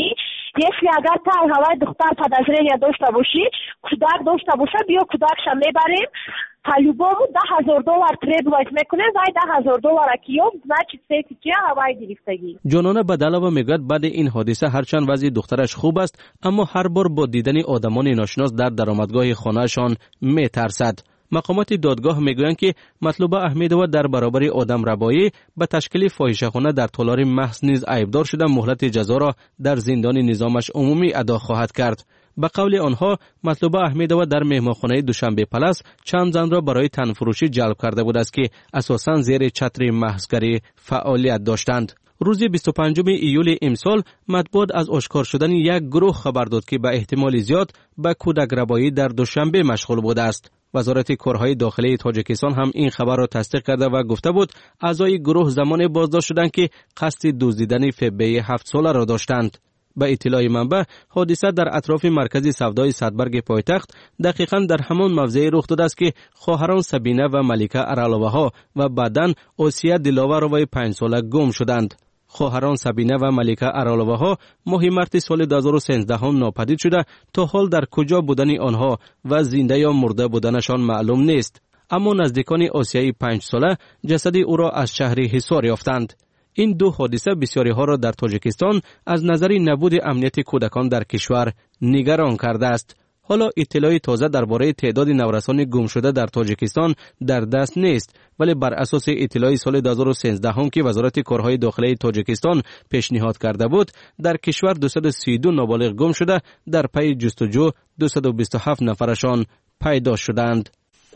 если اگر تا هوای دختر подозрение داشته باشی کودک داشته باشه بیا کودکش میبریم по-любому ده هزار دلار требовать میکنه وای ده هزار دلار کیوم значит سیتی چیه هوای گرفتگی. جانانه بدلوا میگوید بعد این حادثه هرچند وضع دخترش خوب است اما هر بار با دیدن آدمان ناشناس در درآمدگاه خانهشان میترسد. مقامات دادگاه میگویند که مطلوبه احمدова در برابر آدم ربایی به تشکیل فاحشه‌خانه در تالار محض نیز عیبدار شده مهلت جزا را در زندان نظامش عمومی ادا خواهد کرد. به قول آنها مطلوبه احمدова در مهمانخانه دوشنبه پلاس چند زن را برای تنفروشی جلب کرده بود است که اساساً زیر چتر محضگری فعالیت داشتند. روز بیست و پنجم ایول امسال مطبوعات از آشکار شدن یک گروه خبر داد که به احتمال زیاد به کودک ربایی در دوشنبه مشغول بوده است. وزارت کارهای داخلی تاجیکستان هم این خبر را تصدیق کرده و گفته بود اعضای گروه زمان بازداشت شدند که قصد دزدیدن فبه هفت ساله را داشتند. به اطلاع منبع حادثه در اطراف مرکز سودای صدبرگ پایتخت دقیقاً در همان موضع رخ داده است که خواهران سبینه و ملیکه ارالوها و بعداً آسیه دلاور وی پنج ساله گم شدند. خواهران سبینه و ملیکه ارالوها ماه مارس سال دو هزار و سیزده ناپدید شده تا حال در کجا بودن آنها و زنده یا مرده بودنشان معلوم نیست. اما نزدیکان آسیه پنج ساله جسد او را از شهر حصار یافتند. این دو حادثه بسیاری ها را در تاجیکستان از نظر نبود امنیت کودکان در کشور نگران کرده است. حالا اطلاع تازه درباره تعداد نورسان گم شده در تاجیکستان در دست نیست، ولی بر اساس اطلاع سال دو هزار و سیزده هم که وزارت کارهای داخلی تاجیکستان پیشنهاد کرده بود، در کشور دویست و سی و دو نابالغ گم شده در پی جستجو دویست و بیست و هفت نفرشان پیدا شدند.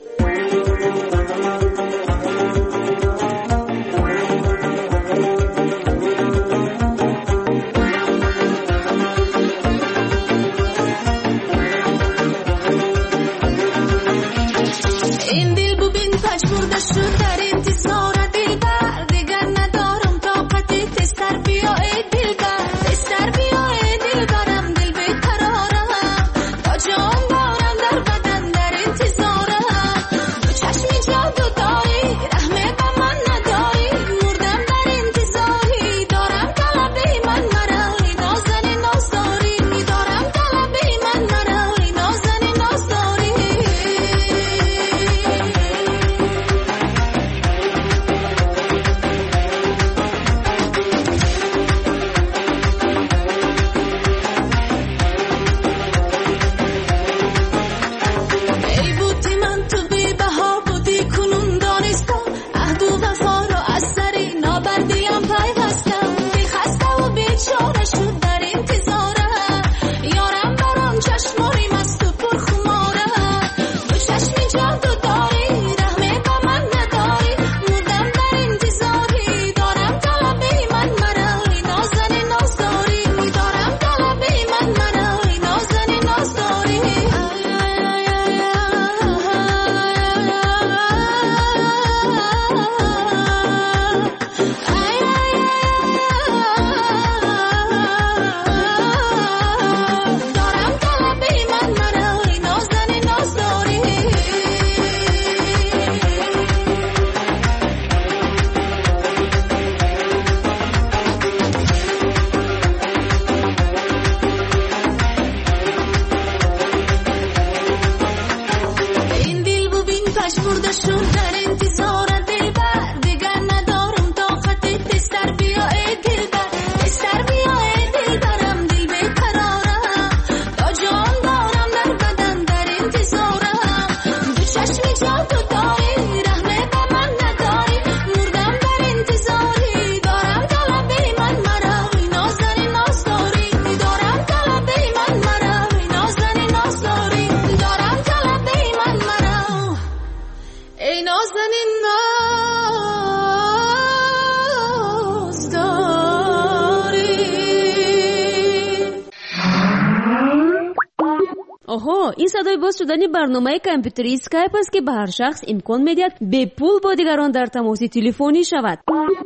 آها، این صدای باز شدن برنامه کامپیوتری اسکایپ است که به هر شخص امکان میدهد به پول با دیگران در تماس تلفنی شود.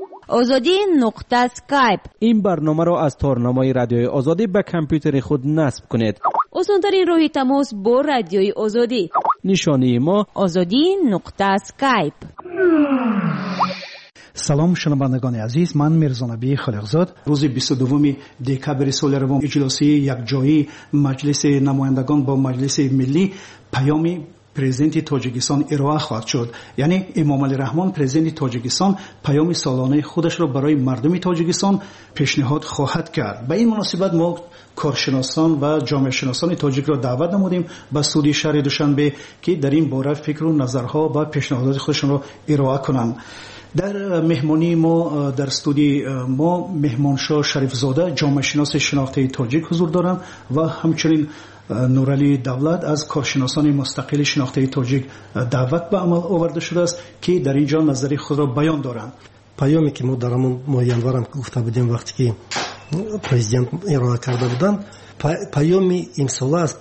آزادی نقطه اسکایپ. این برنامه را از تارنمای رادیوی آزادی به کامپیوتر خود نصب کنید. آسان‌ترین راه تماس با رادیوی آزادی. نشانی ما آزادی نقطه اسکایپ. салом шунавандагони азиз, ман мирзонабии холиқзод. рӯзи бисту дуввуми декабри соли равон иҷлосии якҷоии маҷлиси намояндагон бо маҷлиси миллӣ паёми президенти тоҷикистон ироа хоҳад шуд. яъне эмомалӣ раҳмон президенти тоҷикистон паёми солонаи худашро барои мардуми тоҷикистон пешниҳод хоҳад кард. ба ин муносибат мо коршиносон ва ҷомеашиносони тоҷикро даъват намудем ба суди шаҳри душанбе ки дар ин бора фикру назарҳо ва пешниҳодоти худашонро ироа кунанд. дар меҳмонии мо дар студии мо меҳмоншо шарифзода ҷомеашиноси шинохтаи тоҷик ҳузур доранд ва ҳамчунин нуралии давлат аз коршиносони мустақили шинохтаи тоҷик даъват ба амал оварда шудааст ки дар ин ҷо назари худро баён доранд. паёме ки мо дар ҳамон моҳи январам гуфта будем вақте ки президент ироа карда буданд, паёми имсола аз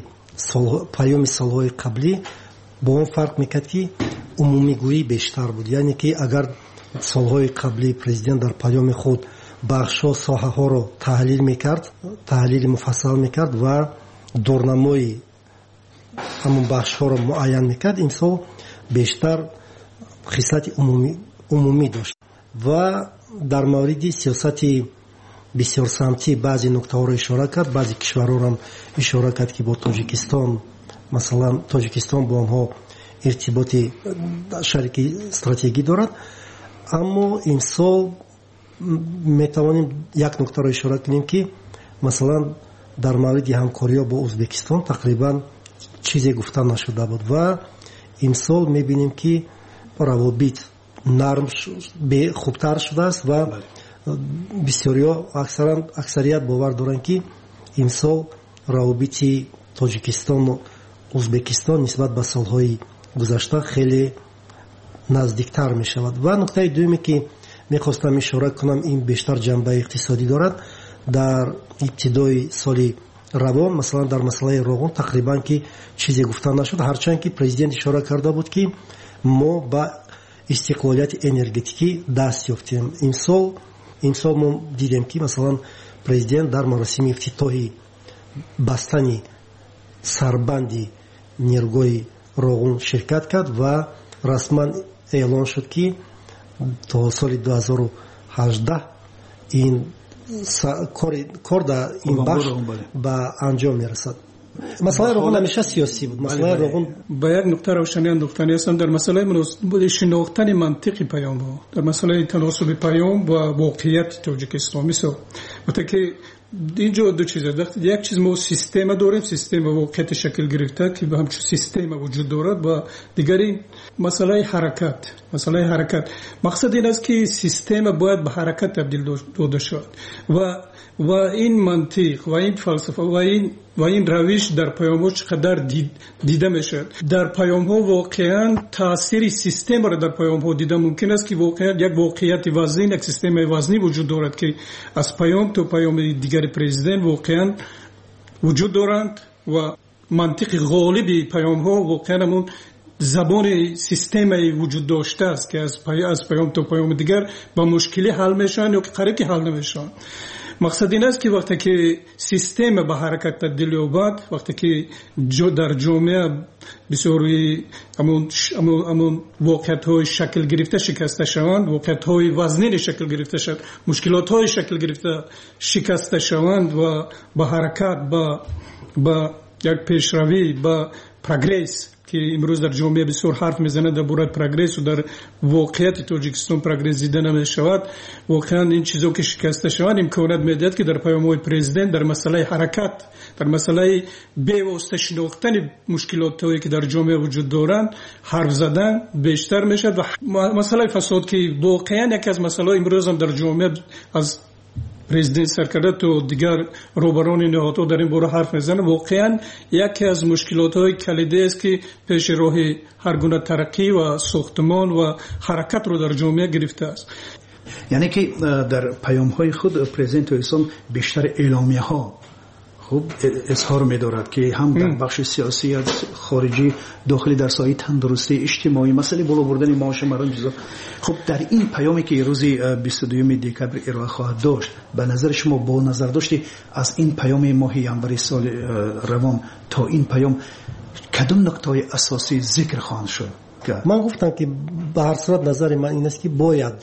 паёми солҳои қаблӣ бо он фарқ мекард ки умумигӯӣ бештар буд. яъне ки агар солҳои қаблӣ президент дар паёми худ бахшҳо соҳаҳоро таҳлил мекард, таҳлили муфассал мекард ва дурнамои ҳамон бахшҳоро муайян мекард, имсол бештар хислати умумӣ дошт ва дар мавриди сиёсати бисёрсамтӣ баъзе нуктаҳоро ишора кард. баъзе кишварҳоро ишора кард ки бо тоҷикистон, масалан тоҷикистон бо онҳо иртиботи шарики стратегӣ дорад. аммо имсол метавонем як нуктаро ишора кунем ки масалан дар мавриди ҳамкориҳо бо ӯзбекистон тақрибан чизе гуфта нашуда буд ва имсол мебинем ки равобит нарм хубтар шудааст ва бисёриҳо аксарият бовар доранд ки имсол равобити тоҷикистону ӯзбекистон нисбат ба солҳои гузашта хеле наздиктар мешавад. ва нуктаи дуюме ки мехостам ишора кунам, ин бештар ҷанбаи иқтисодӣ дорад. дар ибтидои соли равон масалан дар масъалаи роғун тақрибан ки чизе гуфта нашуд, ҳарчанд ки президент ишора карда буд ки мо ба истиқлолияти энергетикӣ даст ёфтем. имсол имсол мо дидем ки масалан президент дар маросими ифтитоҳи бастани сарбанди нерӯгоҳи роғун ширкат кард ва расман эълон шуд ки то соли ду ҳазору ҳаждаҳ ин кор дар ин бахш ба анҷом мерасад. масъалаи роғун ҳамеша сиёсӣ буд. масъалаи роғун ба як нуқта равшани андохтани ҳастам дар масъалаи муносибати шинохтани мантиқи паёмҳо, дар масъалаи таносуби паём ва воқеияти тоҷикистон. мисол вақте ки اینجا دو چیز است. یک چیز ما سیستم داریم، سیستم واقعیت شکل گرفته که به همچون سیستم وجود دارد و دیگری مسئله حرکت. مسئله حرکت مقصد این است که سیستم باید به حرکت تبدیل داده شود و و این منطق و این فلسفه و این و این روش در پیام‌ها چقدر دید دیده میشد. در پیام‌ها واقعا تاثیر سیستم را در پیام‌ها دیده ممکن است که واقعا یک واقعیت وزنی، یک سیستم وزنی وجود دارد که از پیام تا پیام دیگر پرزیدنت واقعا وجود دارند و منطق غالبی پیام‌ها واقعا همون زبان سیستمی وجود داشته است که از پیام از پیام تا پیام دیگر با مشکلی حل میشن یا که قریب حل نمیشن. مقصد این است که وقتی که سیستم به حرکت تبدیل یابد، وقتی که در جامعه بسیاری همون همون واقعیت‌های شکل گرفته شکسته شوند، واقعیت‌های وزنی شکل گرفته شوند، مشکلات‌های شکل گرفته شکسته شوند و به حرکت با با یک پیشروی با پروگرس که امروز در جامعه بسیار حرف میزنه درباره پروگرس و در واقعیت تاجیکستان پروگرس دیده نمیشود. واقعا این چیزا که شکسته شوند امکانات میدهد که در پیام‌های پرزیدنت در مسئله حرکت، در مسئله بی‌واسطه شناختن مشکلاتی که در جامعه وجود دارند حرف زدن بیشتر میشد و مسئله فساد که واقعا یکی از مسائل امروز هم در جامعه از پرزیدنت سرکرده تو دیگر روبران نهادها در این باره حرف میزنه. واقعا یکی از مشکلات‌های کلیدی است که پیش راه هر گونه ترقی و ساختمان و حرکت رو در جامعه گرفته است. یعنی که در پیام‌های خود پرزیدنت ایسان بیشتر اعلامیه‌ها خوب اظهار می‌دارد که هم در بخش سیاسی یا خارجی داخلی در سایه تندرستی اجتماعی مسئله بالا بردن معاش مردم چیزا. خب در این پیامی که روز بیست و دوم دکبر ارائه خواهد داشت به نظر شما با نظر داشتی از این پیام ماه ینوری سال روان تا این پیام کدام نکته‌های اساسی ذکر خواهند شد؟ من گفتم که به هر صورت نظر من این است که باید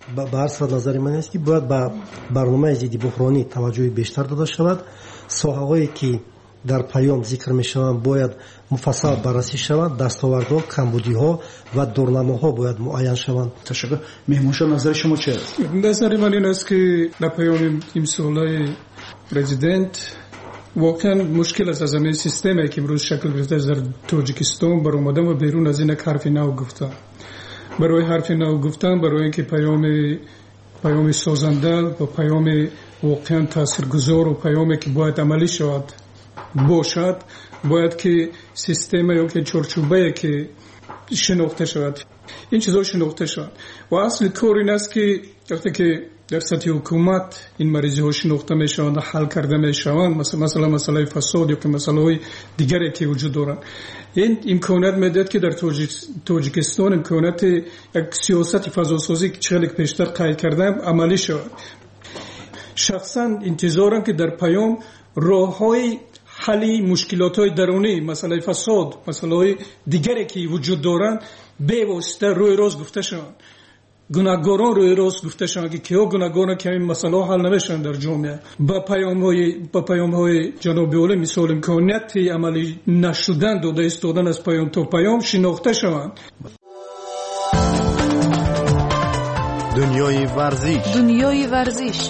به هر صورت نظر من است که باید به برنامه ضد بحرانی توجه بیشتر داده شود. ساحه‌هایی که در پیام ذکر می شوند باید مفصل بررسی شوند. دستاوردها، کمبودی‌ها و دورنماها باید معین شوند. تشکر. مهمانشاه نظر شما چه است؟ نظر من این است که در پیام امسالای پرزیدنت واقعا مشکل است از همه سیستمی که امروز شکل گرفته در تاجیکستان بر اومدن و بیرون از این حرف نو گفتن. برای حرف نو گفتن، برای اینکه پیام پیام سازنده و پیام واقعا تاثیرگذار و پیامی که باید عملی شود باشد، باید که سیستم یا که چارچوبه که شناخته شود، این چیزا شناخته شود. و اصل کار این است که وقتی که در سطح حکومت این مریضی ها شناخته می شوند، حل کرده می شوند، مثلا مثلا مسئله فساد یا که مسئله های دیگری که وجود دارند، این امکانات میدهد که در تاجیکستان امکانات یک سیاست فضاسازی که چهل پیشتر قید کردم عملی شود. شخصا انتظارم که در پیام راههای حل مشکلات های درونی، مسئله فساد، مسئله های دیگری که وجود دارند به واسطه روی راست گفته شوند. گناهکاران روی راست گفته شوند که کیا گناهکارن که این مسئله حل نمیشن در جامعه. با پیام های با پیام های جناب اولی مثال امکانیت عملی نشدن داده ایستادن از پیام تا پیام شناخته شوند. دنیای ورزش. دنیای ورزش.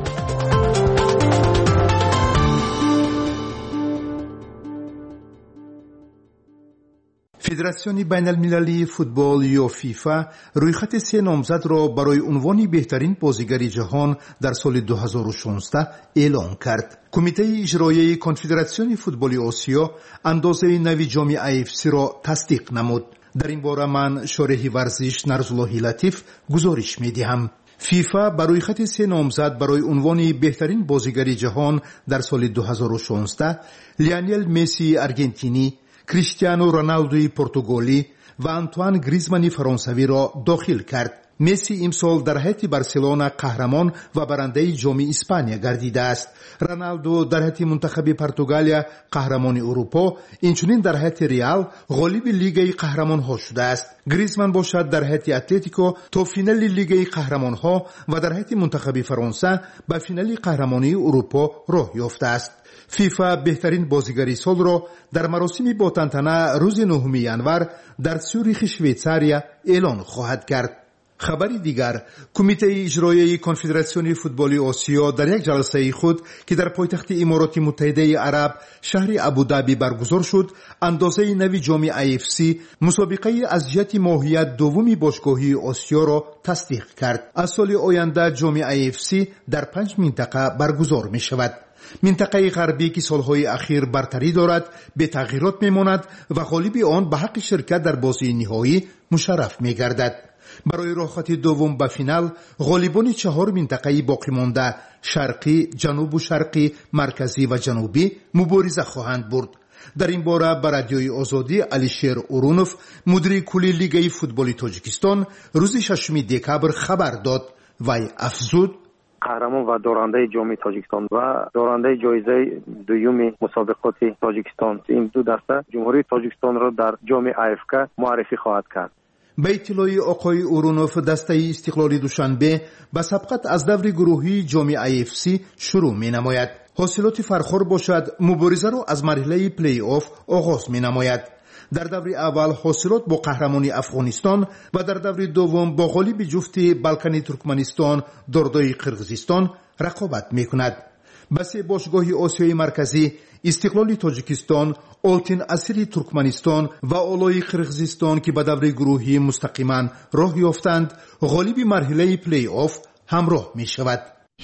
فدراسیون بین المللی فوتبال یا فیفا رویخط سه نامزد را برای عنوان بهترین بازیگر جهان در سال دو هزار و شانزده اعلام کرد. کمیته اجرایی کنفدراسیون فوتبال آسیا اندازه نوی جام ای اف سی را تصدیق نمود. در این باره من شارح ورزش نرزالله لطیف گزارش می‌دهم. فیفا برای خط سه نامزد برای عنوان بهترین بازیگر جهان در سال دو هزار و شانزده لیونل مسی ارژنتینی، کریستیانو رونالدوی پرتغالی و آنتوان گریزمانی فرانسوی را داخل کرد. مسی امسال در هیئت بارسلونا قهرمان و برنده جام اسپانیا گردیده است. رونالدو در هیئت منتخب پرتغالیا قهرمان اروپا، اینچنین در هیئت ریال غالب لیگ قهرمان‌ها شده است. گریزمان باشد در هیئت اتلتیکو تا فینال لیگ قهرمان‌ها و در هیئت منتخب فرانسه به فینال قهرمانی اروپا راه یافته است. فیفا بهترین بازیگری سال را در مراسمی با تنتنه روز نهم ژانویه در سوریخ شویتزاریا اعلان خواهد کرد. خبری دیگر، کمیته اجرایی کنفدراسیون فوتبال آسیا در یک جلسه خود که در پایتخت امارات متحده عرب شهر ابودابی برگزار شد، اندازه نوی جام ای اف سی مسابقه از جهت ماهیت دومی باشگاهی آسیا را تصدیق کرد. از سال آینده جام ای اف سی در پنج منطقه برگزار می شود. منطقه غربی که سالهای اخیر برتری دارد به تغییرات میماند و غالب آن به حق شرکت در بازی نهایی مشرف میگردد. برای راهخط دوم به فینال غالبان چهار منطقه باقی مانده شرقی، جنوب و شرقی، مرکزی و جنوبی مبارزه خواهند برد. در این باره به رادیوی آزادی علیشیر اورونوف مدیر کلی لیگ فوتبال تاجیکستان روز ششم دکبر خبر داد. وی افزود: قهرمان و دارنده جام تاجیکستان و دارنده جایزه دوم مسابقات تاجیکستان، این دو دسته جمهوری تاجیکستان را در جام ای اف معرفی خواهد کرد. به اطلاع آقای اورونوف، دسته استقلال دوشنبه به سبقت از دور گروهی جام ای اف سی شروع می نماید. حاصلات فرخور باشد مبارزه را از مرحله پلی آف آغاز می نماید. در دور اول حاصلات با قهرمانی افغانستان و در دور دوم با غالب جفت بالکانی ترکمنستان دردای قرقیزستان رقابت می کند. بسیار باشگاه آسیای مرکزی استقلال تاجیکستان، آلتین اسیری ترکمنستان و اولای قرقیزستان که به دور گروهی مستقیما راه یافتند غالب مرحله پلی آف همراه می شود.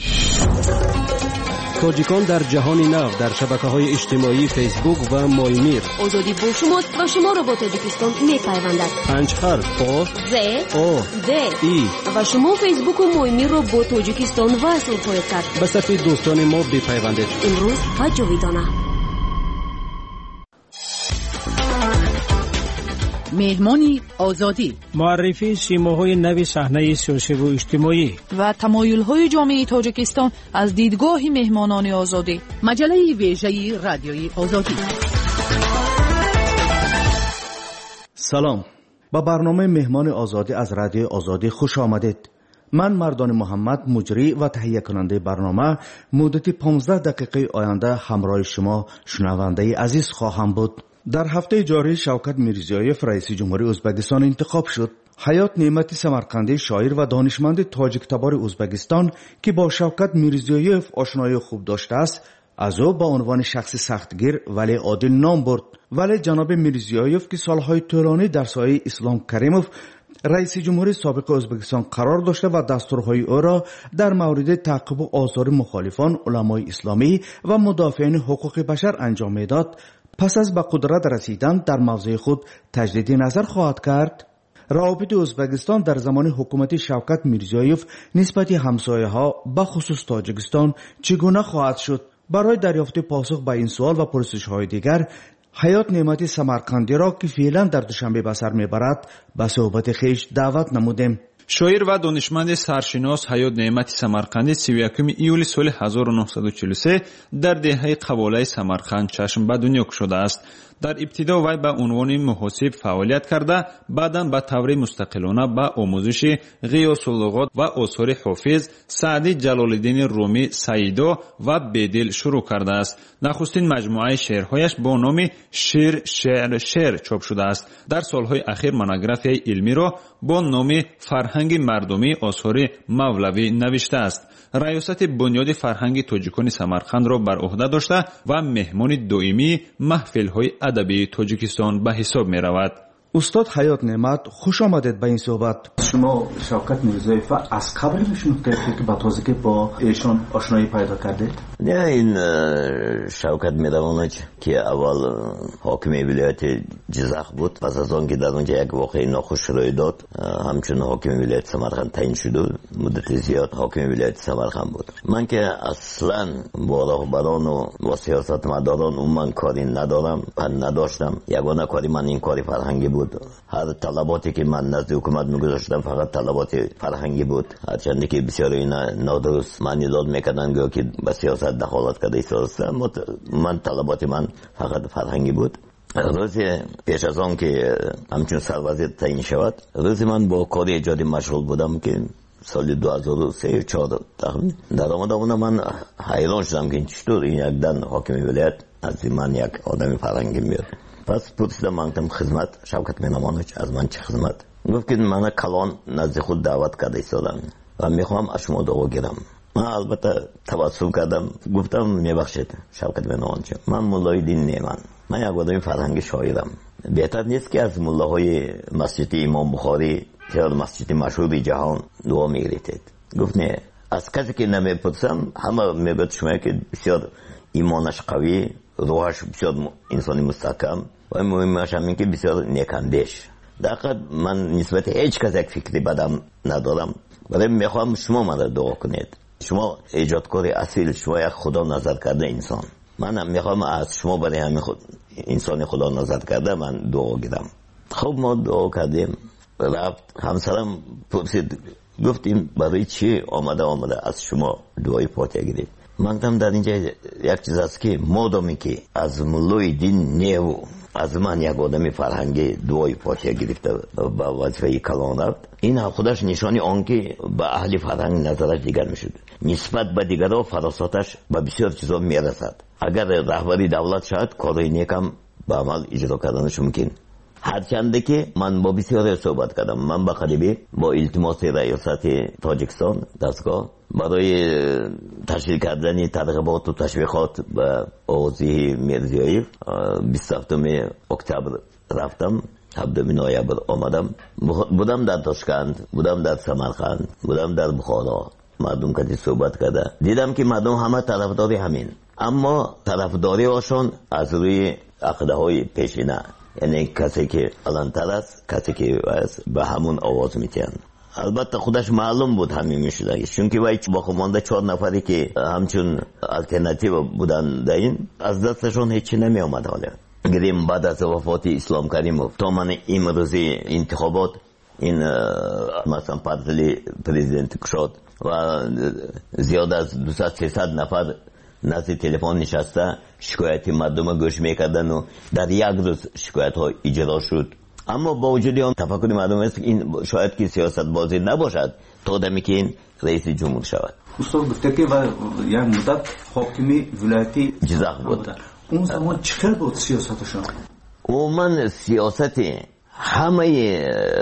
تاجیکان در جهان نو در شبکه‌های اجتماعی فیسبوک و مایمیر. آزادی با شما و شما را با تاجیکستان می‌پیوندد. پنج حرف آ ز آ د ای و شما فیسبوک و مایمیر را با تاجیکستان وصل خواهید کرد. به صفحه دوستان ما بپیوندید. امروز و جاویدانه. مهمانی آزادی، معرفی سیماهای نوی صحنه سیاسی و اجتماعی و تمایل‌های جامعه تاجیکستان از دیدگاه مهمانان آزادی. مجله ویژه رادیوی آزادی. سلام، با برنامه مهمان آزادی از رادیو آزادی خوش آمدید. من مردان محمد مجری و تهیه کننده برنامه مدت پانزده دقیقه آینده همراه شما شنونده عزیز خواهم بود. در هفته جاری شوکت میرزیایف رئیس جمهوری ازبکستان انتخاب شد. حیات نعمتی سمرقندی شاعر و دانشمند تاجیک تبار ازبکستان که با شوکت میرزیایف آشنایی خوب داشته است، از او با عنوان شخص سختگیر ولی عادل نام برد. ولی جناب میرزیایف که سالهای طولانی در سایه اسلام کریموف رئیس جمهوری سابق ازبکستان قرار داشته و دستورهای او را در مورد تعقیب و آزار مخالفان، علمای اسلامی و مدافعین حقوق بشر انجام میداد، پس از به قدرت رسیدن در موضع خود تجدید نظر خواهد کرد. روابط ازبکستان در زمان حکومت شوکت میرزیایف نسبت همسایه ها به خصوص تاجیکستان چگونه خواهد شد؟ برای دریافت پاسخ به این سوال و پرسش های دیگر حیات نعمتی سمرقندی را که فعلا در دوشنبه به سر میبرد به صحبت خویش دعوت نمودیم. شاعر و دانشمند سرشناس حیات نعمتی سمرقندی سی و یکم ایول سال هزار و نهصد و چهل و سه در دهه قباله سمرقند چشم به دنیا گشوده است. در ابتدا وی به عنوان محاسب فعالیت کرده، بعدا به طور مستقلانه به آموزش غیاث اللغات و آثار حافظ، سعدی، جلال الدین رومی، سعیدا و بدل شروع کرده است. نخستین مجموعه شعرهایش با نام شعر شعر شعر چاپ شده است. در سالهای اخیر مونوگرافی علمی را با نام فرهنگ مردمی آثار مولوی نوشته است. ریاست بنیاد فرهنگ تاجیکان سمرقند را بر عهده داشته و مهمان دائمی محفل‌های ادبی تاجیکستان به حساب می رود. استاد حیات نعمت، خوش آمدید به این صحبت. شما شوکت میرزیایف از قبل میشناختید که با تازگی با ایشان آشنایی پیدا کردید؟ نه، این شوکت میروانج که اول حاکم ولایت جزخ بود، پس از آن که در اونجا یک واقعه ناخوش روی داد، همچون حاکم ولایت سمرقند تعیین شد، مدت زیاد حاکم ولایت سمرقند بود. من که اصلا با راهبران و با سیاستمداران عموما کاری ندارم، من نداشتم. یگانه کاری من این کاری فرهنگی بود. هر طلباتی که من نزد حکومت میگذاشتم فقط طلبات فرهنگی بود، هرچند که بسیار اینا نادرست معنی داد میکردن که به سیاست دخالت کرده ایستادم. من طلبات من فقط فرهنگی بود. روز پیش از آن که همچون سروزیر تعیین شود، روز من با کار ایجادی مشغول بودم که سال دو هزار و سه و چهار تقریبا در آمده بودم. من حیران شدم که چطور این یک دن حاکم ولایت از من یک آدم فرهنگی میاد. پس پرسیدم، من کم خدمت شوکت میرزیایف از من چه خدمت؟ گفت که من کلان نزد خود دعوت کرده ایستادم و میخوام از شما دعا گیرم. من البته تبسم کردم، گفتم میبخشید شوکت میرزیایف، من مولای دین نیمم، من یک آدم فرهنگی شاعرم. بهتر نیست که از مولاهای مسجد امام بخاری یا مسجد مشهور جهان دعا میگیرید؟ گفت نه، از کسی که نمیپرسم همه میگوید شما که بسیار ایمانش قوی، روحش بسیار انسانی مستحکم و مهمش همین که بسیار نیکاندیش. دقیقا من نسبت هیچ کس یک فکری بدم ندارم، ولی میخوام شما من را دعا کنید. شما ایجادکار اصیل، شما یک خدا نظر کرده انسان. من میخوام از شما برای همین خود انسانی خدا نظر کرده من دعا گیرم. خب ما دعا کردیم، رفت. همسرم پرسید، گفتیم برای چی آمده آمده از شما دعای فاتحه گیرید؟ من گفتم در اینجا یک چیز است که مادامی که از مولای دین نیو از من یک آدمی فرهنگی دعای فاتحه گرفته با وظیفه کلان رفت، این خودش نشانی آن که به اهل فرهنگ نظرش دیگر میشد، نسبت به دیگرها فراساتش به بسیار چیزا میرسد. اگر رهبری دولت شاید کارهای نیکم به عمل اجرا کردنش ممکن. هرچند که من با بسیاری صحبت کردم، من با قریبی با التماس ریاست تاجیکستان دستگاه برای تشکیل کردن ترغیبات و تشویقات به آغازی میرزیایف بیست و هفتم اکتبر رفتم، هفدهم نوامبر آمدم. بودم در تاشکند، بودم در سمرقند، بودم در بخارا. مردم کتی صحبت کرده، دیدم که مردم همه طرفداری همین، اما طرفداری هاشون از روی عقده های پیشینه، یعنی کسی که علنتر است، کسی که به همون آواز میتین. البته خودش معلوم بود همین میشده، چون که وای با خمانده چهار نفری که همچون الٹرناتیو بودن داین از دستشون هیچی نمی آمد. حالا گریم بعد از وفات اسلام کریموف تا من امروزی انتخابات این مثلا پارتلی پرزیدنت شد و زیاد از دویست سیصد نفر نزد تلفن نشسته شکایت مردم گوش میکردن و در یک روز شکایت ها اجرا شد. اما با وجود آن تفکر مردم است این شاید که سیاست بازی نباشد، تا دمی که این رئیس جمهور شود. استاد گفته که و یک مدت حاکمی ولایتی جزاق بود. اون زمان چقدر بود سیاستشون؟ عموما سیاست همه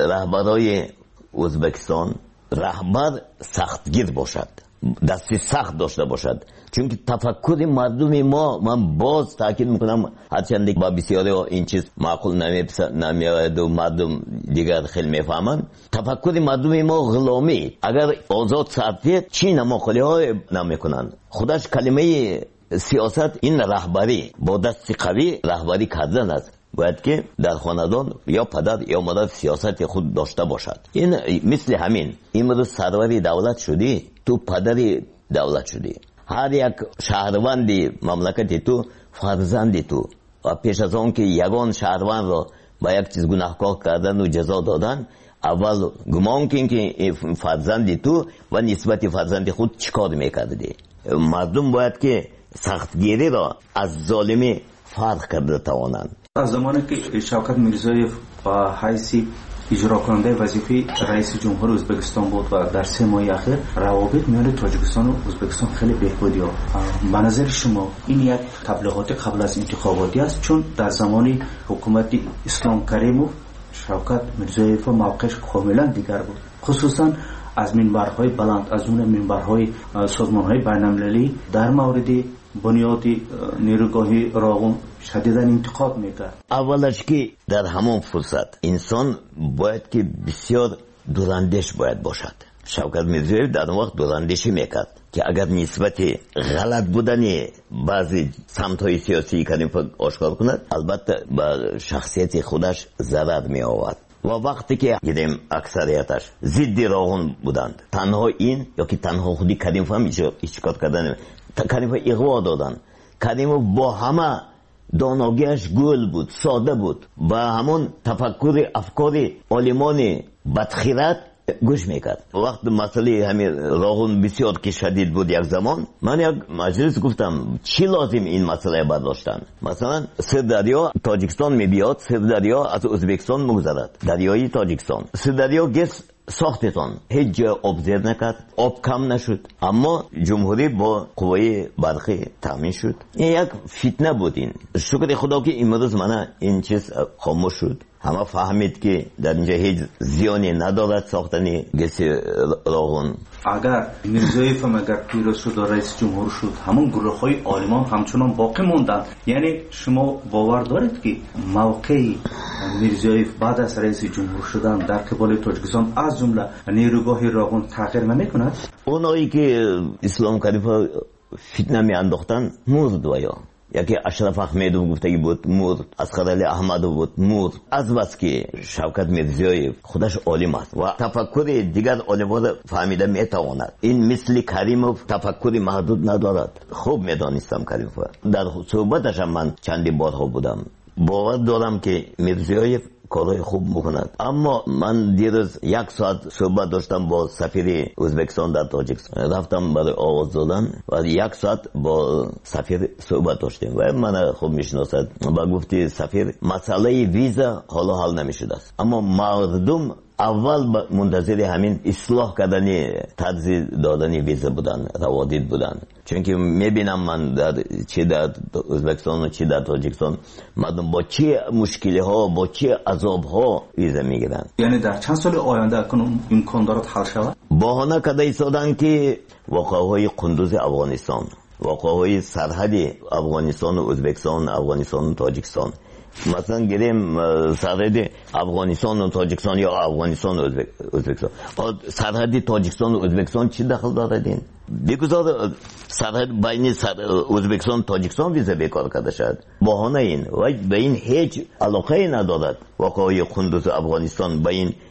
رهبرای ازبکستان رهبر سختگیر باشد، دستی سخت داشته باشد، چون که تفکر مردم ما، من باز تاکید میکنم هرچند با بسیاری این چیز معقول نمیاد و مردم دیگر خیلی میفهمند، تفکر مردم ما غلامی، اگر آزاد سرتید چی نماخلی های نمیکنند. خودش کلمه سیاست این رهبری با دست قوی رهبری کردن است. باید که در خاندان یا پدر یا مادر سیاست خود داشته باشد. این مثل همین امروز سروری دولت شدی، تو پدری دولت شدی. هر یک شهروندی مملکتی تو فرزندی تو، و پیش از آن که یگان شهروند را با یک چیز گناهکار کردن و جزا دادن، اول گمان کن که فرزندی تو و نسبت فرزندی خود چیکار میکردی. مردم باید که سختگیری را از ظالمی فرق کرده توانند. از زمانی که شوکت میرزایف با حیث اجرا کننده وظیفه رئیس جمهور ازبکستان بود و در سه ماه اخیر روابط میان تاجیکستان و ازبکستان خیلی بهبودی ها. به نظر شما این یک تبلیغات قبل از انتخاباتی است؟ چون در زمان حکومت اسلام کریموف شوکت میرزایف موقعش کاملا دیگر بود، خصوصا از منبرهای بلند، از اون منبرهای سازمانهای بین‌المللی در مورد بنیادی نیروگاهی راغون شدیداً انتقاد میکرد. اولش که در همون فرصت انسان باید که بسیار دوراندیش باید باشد. شوکت میرزایف در وقت دوراندیشی میکرد که اگر نسبت غلط بودن بعضی سمت‌های سیاسی کنیم آشکار کند، البته با شخصیت خودش ضرر می آورد. و وقتی که دیدیم اکثریتش ضد راغون بودند، تنها این یا که تنها خودی کریم فهم هیچ کار کردن، کریم فهم اغوا دادن. کریم با همه داناگیش گل بود، ساده بود، با همون تفکر افکار عالمان بدخیرت گوش میکرد. وقت مسئله همین راغون بسیار که شدید بود یک زمان، من یک مجلس گفتم چی لازم این مسئله برداشتن. مثلا سردریا تاجیکستان میبیاد، سردریا از ازبکستان مگذرد، دریایی تاجیکستان. سردریا گس ساختتان هیچ جا آب زیر نکرد، آب کم نشد، اما جمهوری با قوای برقی تامین شد. این یک فتنه بود. این شکر خدا که امروز من این چیز خاموش شد. همه فهمید که در اینجا هیچ زیانی ندارد ساختنی گس راغون. اگر میرزایف هم اگر پیروز شد و رئیس جمهور شد، همون گروه های آلمان همچنان باقی موندند. یعنی شما باور دارید که موقع میرزایف بعد از رئیس جمهور شدن در قبال تاجیکستان از جمله نیروگاه راغون تغییر نمیکند؟ اونایی که اسلام کریموف فتنه می انداختن مرد و یا یکی اشرف احمدوف گفتگی بود مرد، اسقر علی احمدوف بود مرد. از بس که شوکت میرزایف خودش عالم است و تفکر دیگر عالمان را فهمیده میتواند. این مثل کریموف تفکر محدود ندارد. خوب میدانستم کریموف، در صحبتش من چندی بارها بودم. باور دارم که میرزایف کارهای خوب میکند. اما من دیروز یک ساعت صحبت داشتم با سفیر ازبکستان در تاجیکستان، رفتم برای آواز دادن و یک ساعت با سفیر صحبت داشتیم و من خوب میشناسد. با گفتی سفیر مسئله ویزا حالا حل نمیشده است، اما مردم اول منتظر همین اصلاح کردن طرز دادن ویزا بودن، روادید بودن. چون که میبینم من در چه در ازبکستان و چه در تاجیکستان مردم با چه مشکلی ها، با چه عذاب ها ویزا میگیرن. یعنی در چند سال آینده کنون امکان دارد حل شود؟ بهانه کرده ایستادن که واقعهای قندوز افغانستان، واقعهای سرحد افغانستان و ازبکستان، افغانستان و تاجیکستان، مثلا گریم سرحد افغانستان و تاجیکستان یا افغانستان و ازبکستان، سرحد تاجیکستان و ازبکستان چی دخل دارد؟ این بگذار سرحد بین ازبکستان و تاجیکستان ویزا بیکار کرده شد. بهانه این و به این هیچ علاقه ندارد. واقعی قندوز افغانستان به این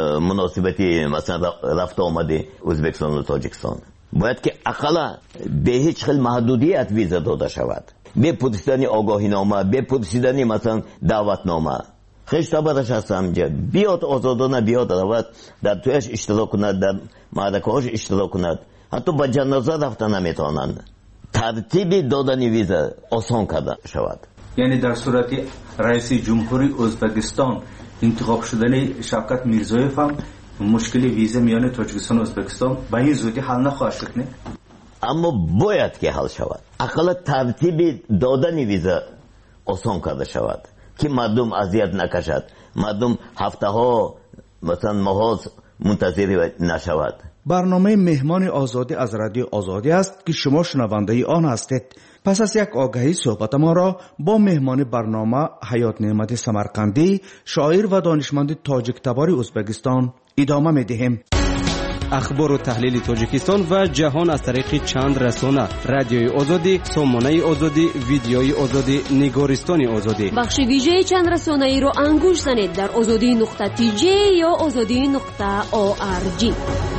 مناسبتی مثلا رفت آمده ازبکستان و تاجیکستان باید که اقلا به هیچ خیل محدودیت ویزا داده شود، به پرسیدن آگاهی نامه، به پرسیدن مثلا دعوت نامه. خیشتا برش هستم جا بیاد آزادانه بیاد رود، در تویش اشتراک کند، در معرکه هاش اشتراک کند، حتی با جنازه رفتن نمیتونند. ترتیب دادن ویزا آسان کرده شود. یعنی در صورت رئیس جمهوری ازبکستان انتخاب شدن شوکت میرزایف هم مشکل ویزا میان تاجیکستان و ازبکستان به این زودی حل نخواهد شد نه؟ اما باید که حل شود. اقلا ترتیب دادن ویزا آسان کرده شود که مردم اذیت نکشد، مردم هفته ها مثلا ماه منتظر نشود. برنامه مهمان آزادی از رادیو آزادی است که شما شنونده آن هستید. پس از یک آگهی صحبت ما را با مهمان برنامه حیات نعمت سمرقندی، شاعر و دانشمند تاجیک تبار ازبکستان ادامه می‌دهیم. اخبار و تحلیل تاجیکستان و جهان از طریق چند رسانه: رادیوی آزادی، سامانه آزادی، ویدیوی آزادی، نگارستان آزادی. بخش ویژه چند رسانه ای را انگوش زنید در آزادی نقطه تی جی یا آزادی نقطه او آر جی.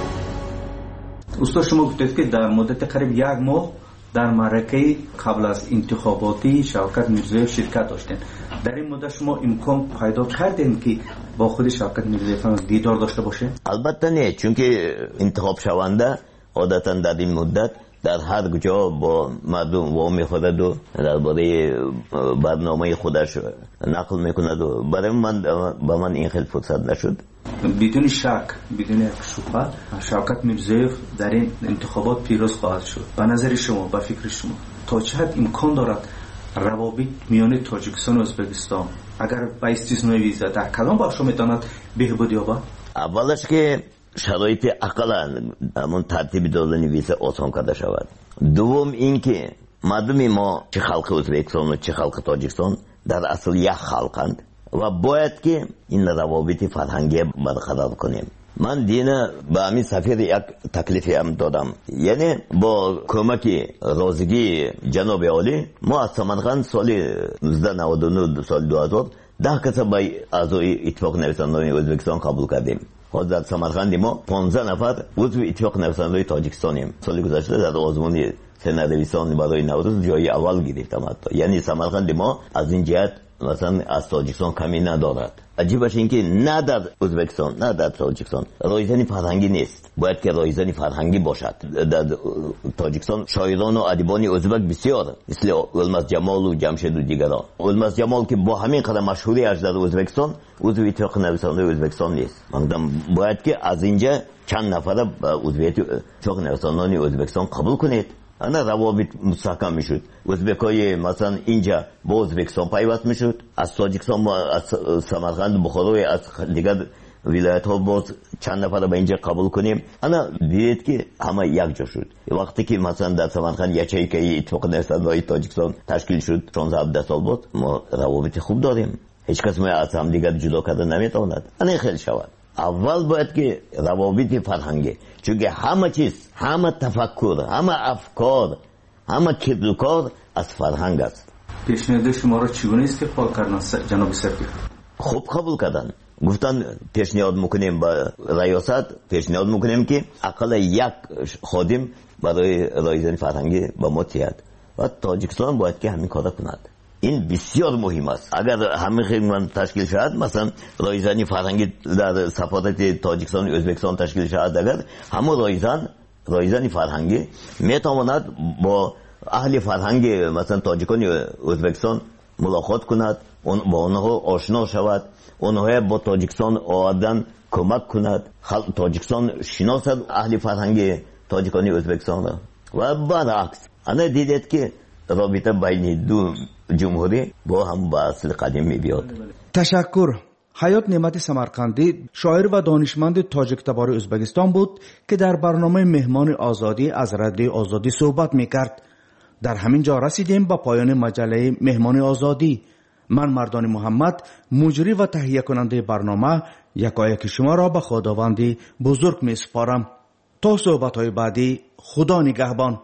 استاد شما گفتید که در مدت قریب یک ماه در معرکه قبل از انتخاباتی شوکت میرزایف شرکت داشتین. در این مدت شما امکان پیدا کردین که با خود شوکت میرزایف دیدار داشته باشه؟ البته نه، چون که انتخاب شونده عادتا در این مدت در هر جا با مردم وامی خودد و درباره برنامه خودش نقل میکند و برای من با من این خیلی فرصت نشد. بدون شک، بدون شبهه شوکت میرزایف در این انتخابات پیروز خواهد شد. به نظر شما، به فکر شما تا چه حد امکان دارد روابط میان تاجیکستان و ازبکستان اگر با استثنای ویزا در کدام بخش میتواند بهبود یابد؟ اولش که شرایط اقلا همون ترتیب دادن ویزا آسان کرده شود. دوم اینکه مردم ما چه خلق ازبکستان و چه خلق تاجیکستان در اصل یک خلقند و باید که این روابط فرهنگی برقرار کنیم. من دینا با همین سفیر یک تکلیفی هم دادم، یعنی با کمک رازگی جناب عالی ما از سمرقند سال نوزده نود و نه سال دو هزار ده کس با اعضای اتفاق نویسندگان ازبکستان قبول کردیم. حاضر در سمرقند ما پانزده نفر عضو اتفاق نویسندگان تاجیکستانیم. سال گذشته در آزمون سنویسان برای نوروز جای اول گرفتم حتی. یعنی سمرقند ما از این جهت مثلا از تاجیکستان کمی ندارد. عجیبش این که نه در ازبکستان نه در تاجیکستان رایزنی فرهنگی نیست، باید که رایزنی فرهنگی باشد. در تاجیکستان شاعران و ادیبان ازبک بسیار، مثل الماس جمال و جمشید و دیگران. الماس جمال که با همین قدر مشهوری اش در ازبکستان عضو اتحاد نویسنده ازبکستان نیست. من باید که از اینجا چند نفر با عضویت اتحاد نویسندگان ازبکستان قبول کنید. انا روابط مستحکم میشد. ازبکای مثلا اینجا با ازبکستان پیوست میشد، از تاجیکستان از سمرقند بخارا از دیگر ولایت ها باز چند نفر به اینجا قبول کنیم. انا دیدید که همه یک جا شد. وقتی که مثلا در سمرقند یچیکه اتفاق نویسندگان تاجیکستان تشکیل شد شانزده هفده سال بود، ما روابط خوب داریم، هیچ کس ما از هم دیگر جدا کرده نمیتواند. انا خیلی شود. اول باید که روابط فرهنگی، چون همه چیز، همه تفکر، همه افکار، همه کردوکار از فرهنگ است. پیشنهاد شما را چگونه استقبال کردن جناب سفیر؟ خوب قبول کردن. گفتن پیشنهاد میکنیم با ریاست، پیشنهاد میکنیم که اقل یک خادم برای رایزنی فرهنگی با ما تیاد و تاجیکستان باید که همین کار کند. این بسیار مهم است. اگر همه خدمت تشکیل شود، مثلا رایزنی فرهنگی در سفارت تاجیکستان و ازبکستان تشکیل شود، اگر همه رایزن رایزنی فرهنگی میتواند با اهل فرهنگ مثلا تاجیکان و ازبکستان ملاقات کند، اون با آنها آشنا شود، اونها با تاجیکستان آمدن کمک کند، خلق تاجیکستان شناسد اهل فرهنگ تاجیکان و ازبکستان و برعکس. انا دیدید که رابطه بین دو جمهوری با هم با اصل قدیم می بیاد. تشکر. حیات نعمت سمرقندی، شاعر و دانشمند تاجیک تبار ازبکستان بود که در برنامه مهمان آزادی از رادیو آزادی صحبت می کرد. در همین جا رسیدیم با پایان مجله مهمان آزادی. من مردان محمد، مجری و تهیه کننده برنامه، یکایک شما را به خداوندی بزرگ می سپارم. تا صحبت های بعدی، خدا نگهبان.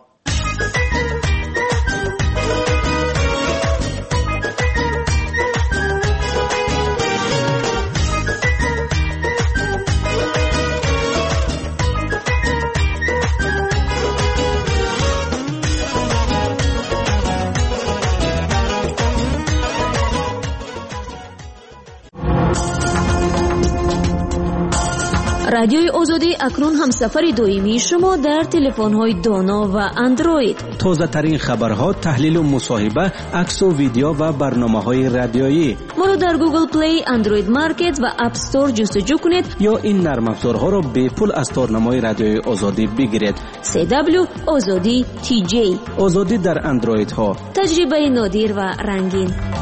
رادیوی آزادی اکنون همسفر دائمی شما در تلفن‌های دانا و اندروید. تازه ترین خبرها، تحلیل و مصاحبه، عکس و ویدیو و برنامه‌های رادیویی. ما را در گوگل پلی، اندروید مارکت و اپ استور جستجو کنید یا این نرم افزارها را به پول از تارنمای رادیوی آزادی بگیرید. سی دبلیو آزادی تی جی. آزادی در اندروید ها. تجربه نادر و رنگین.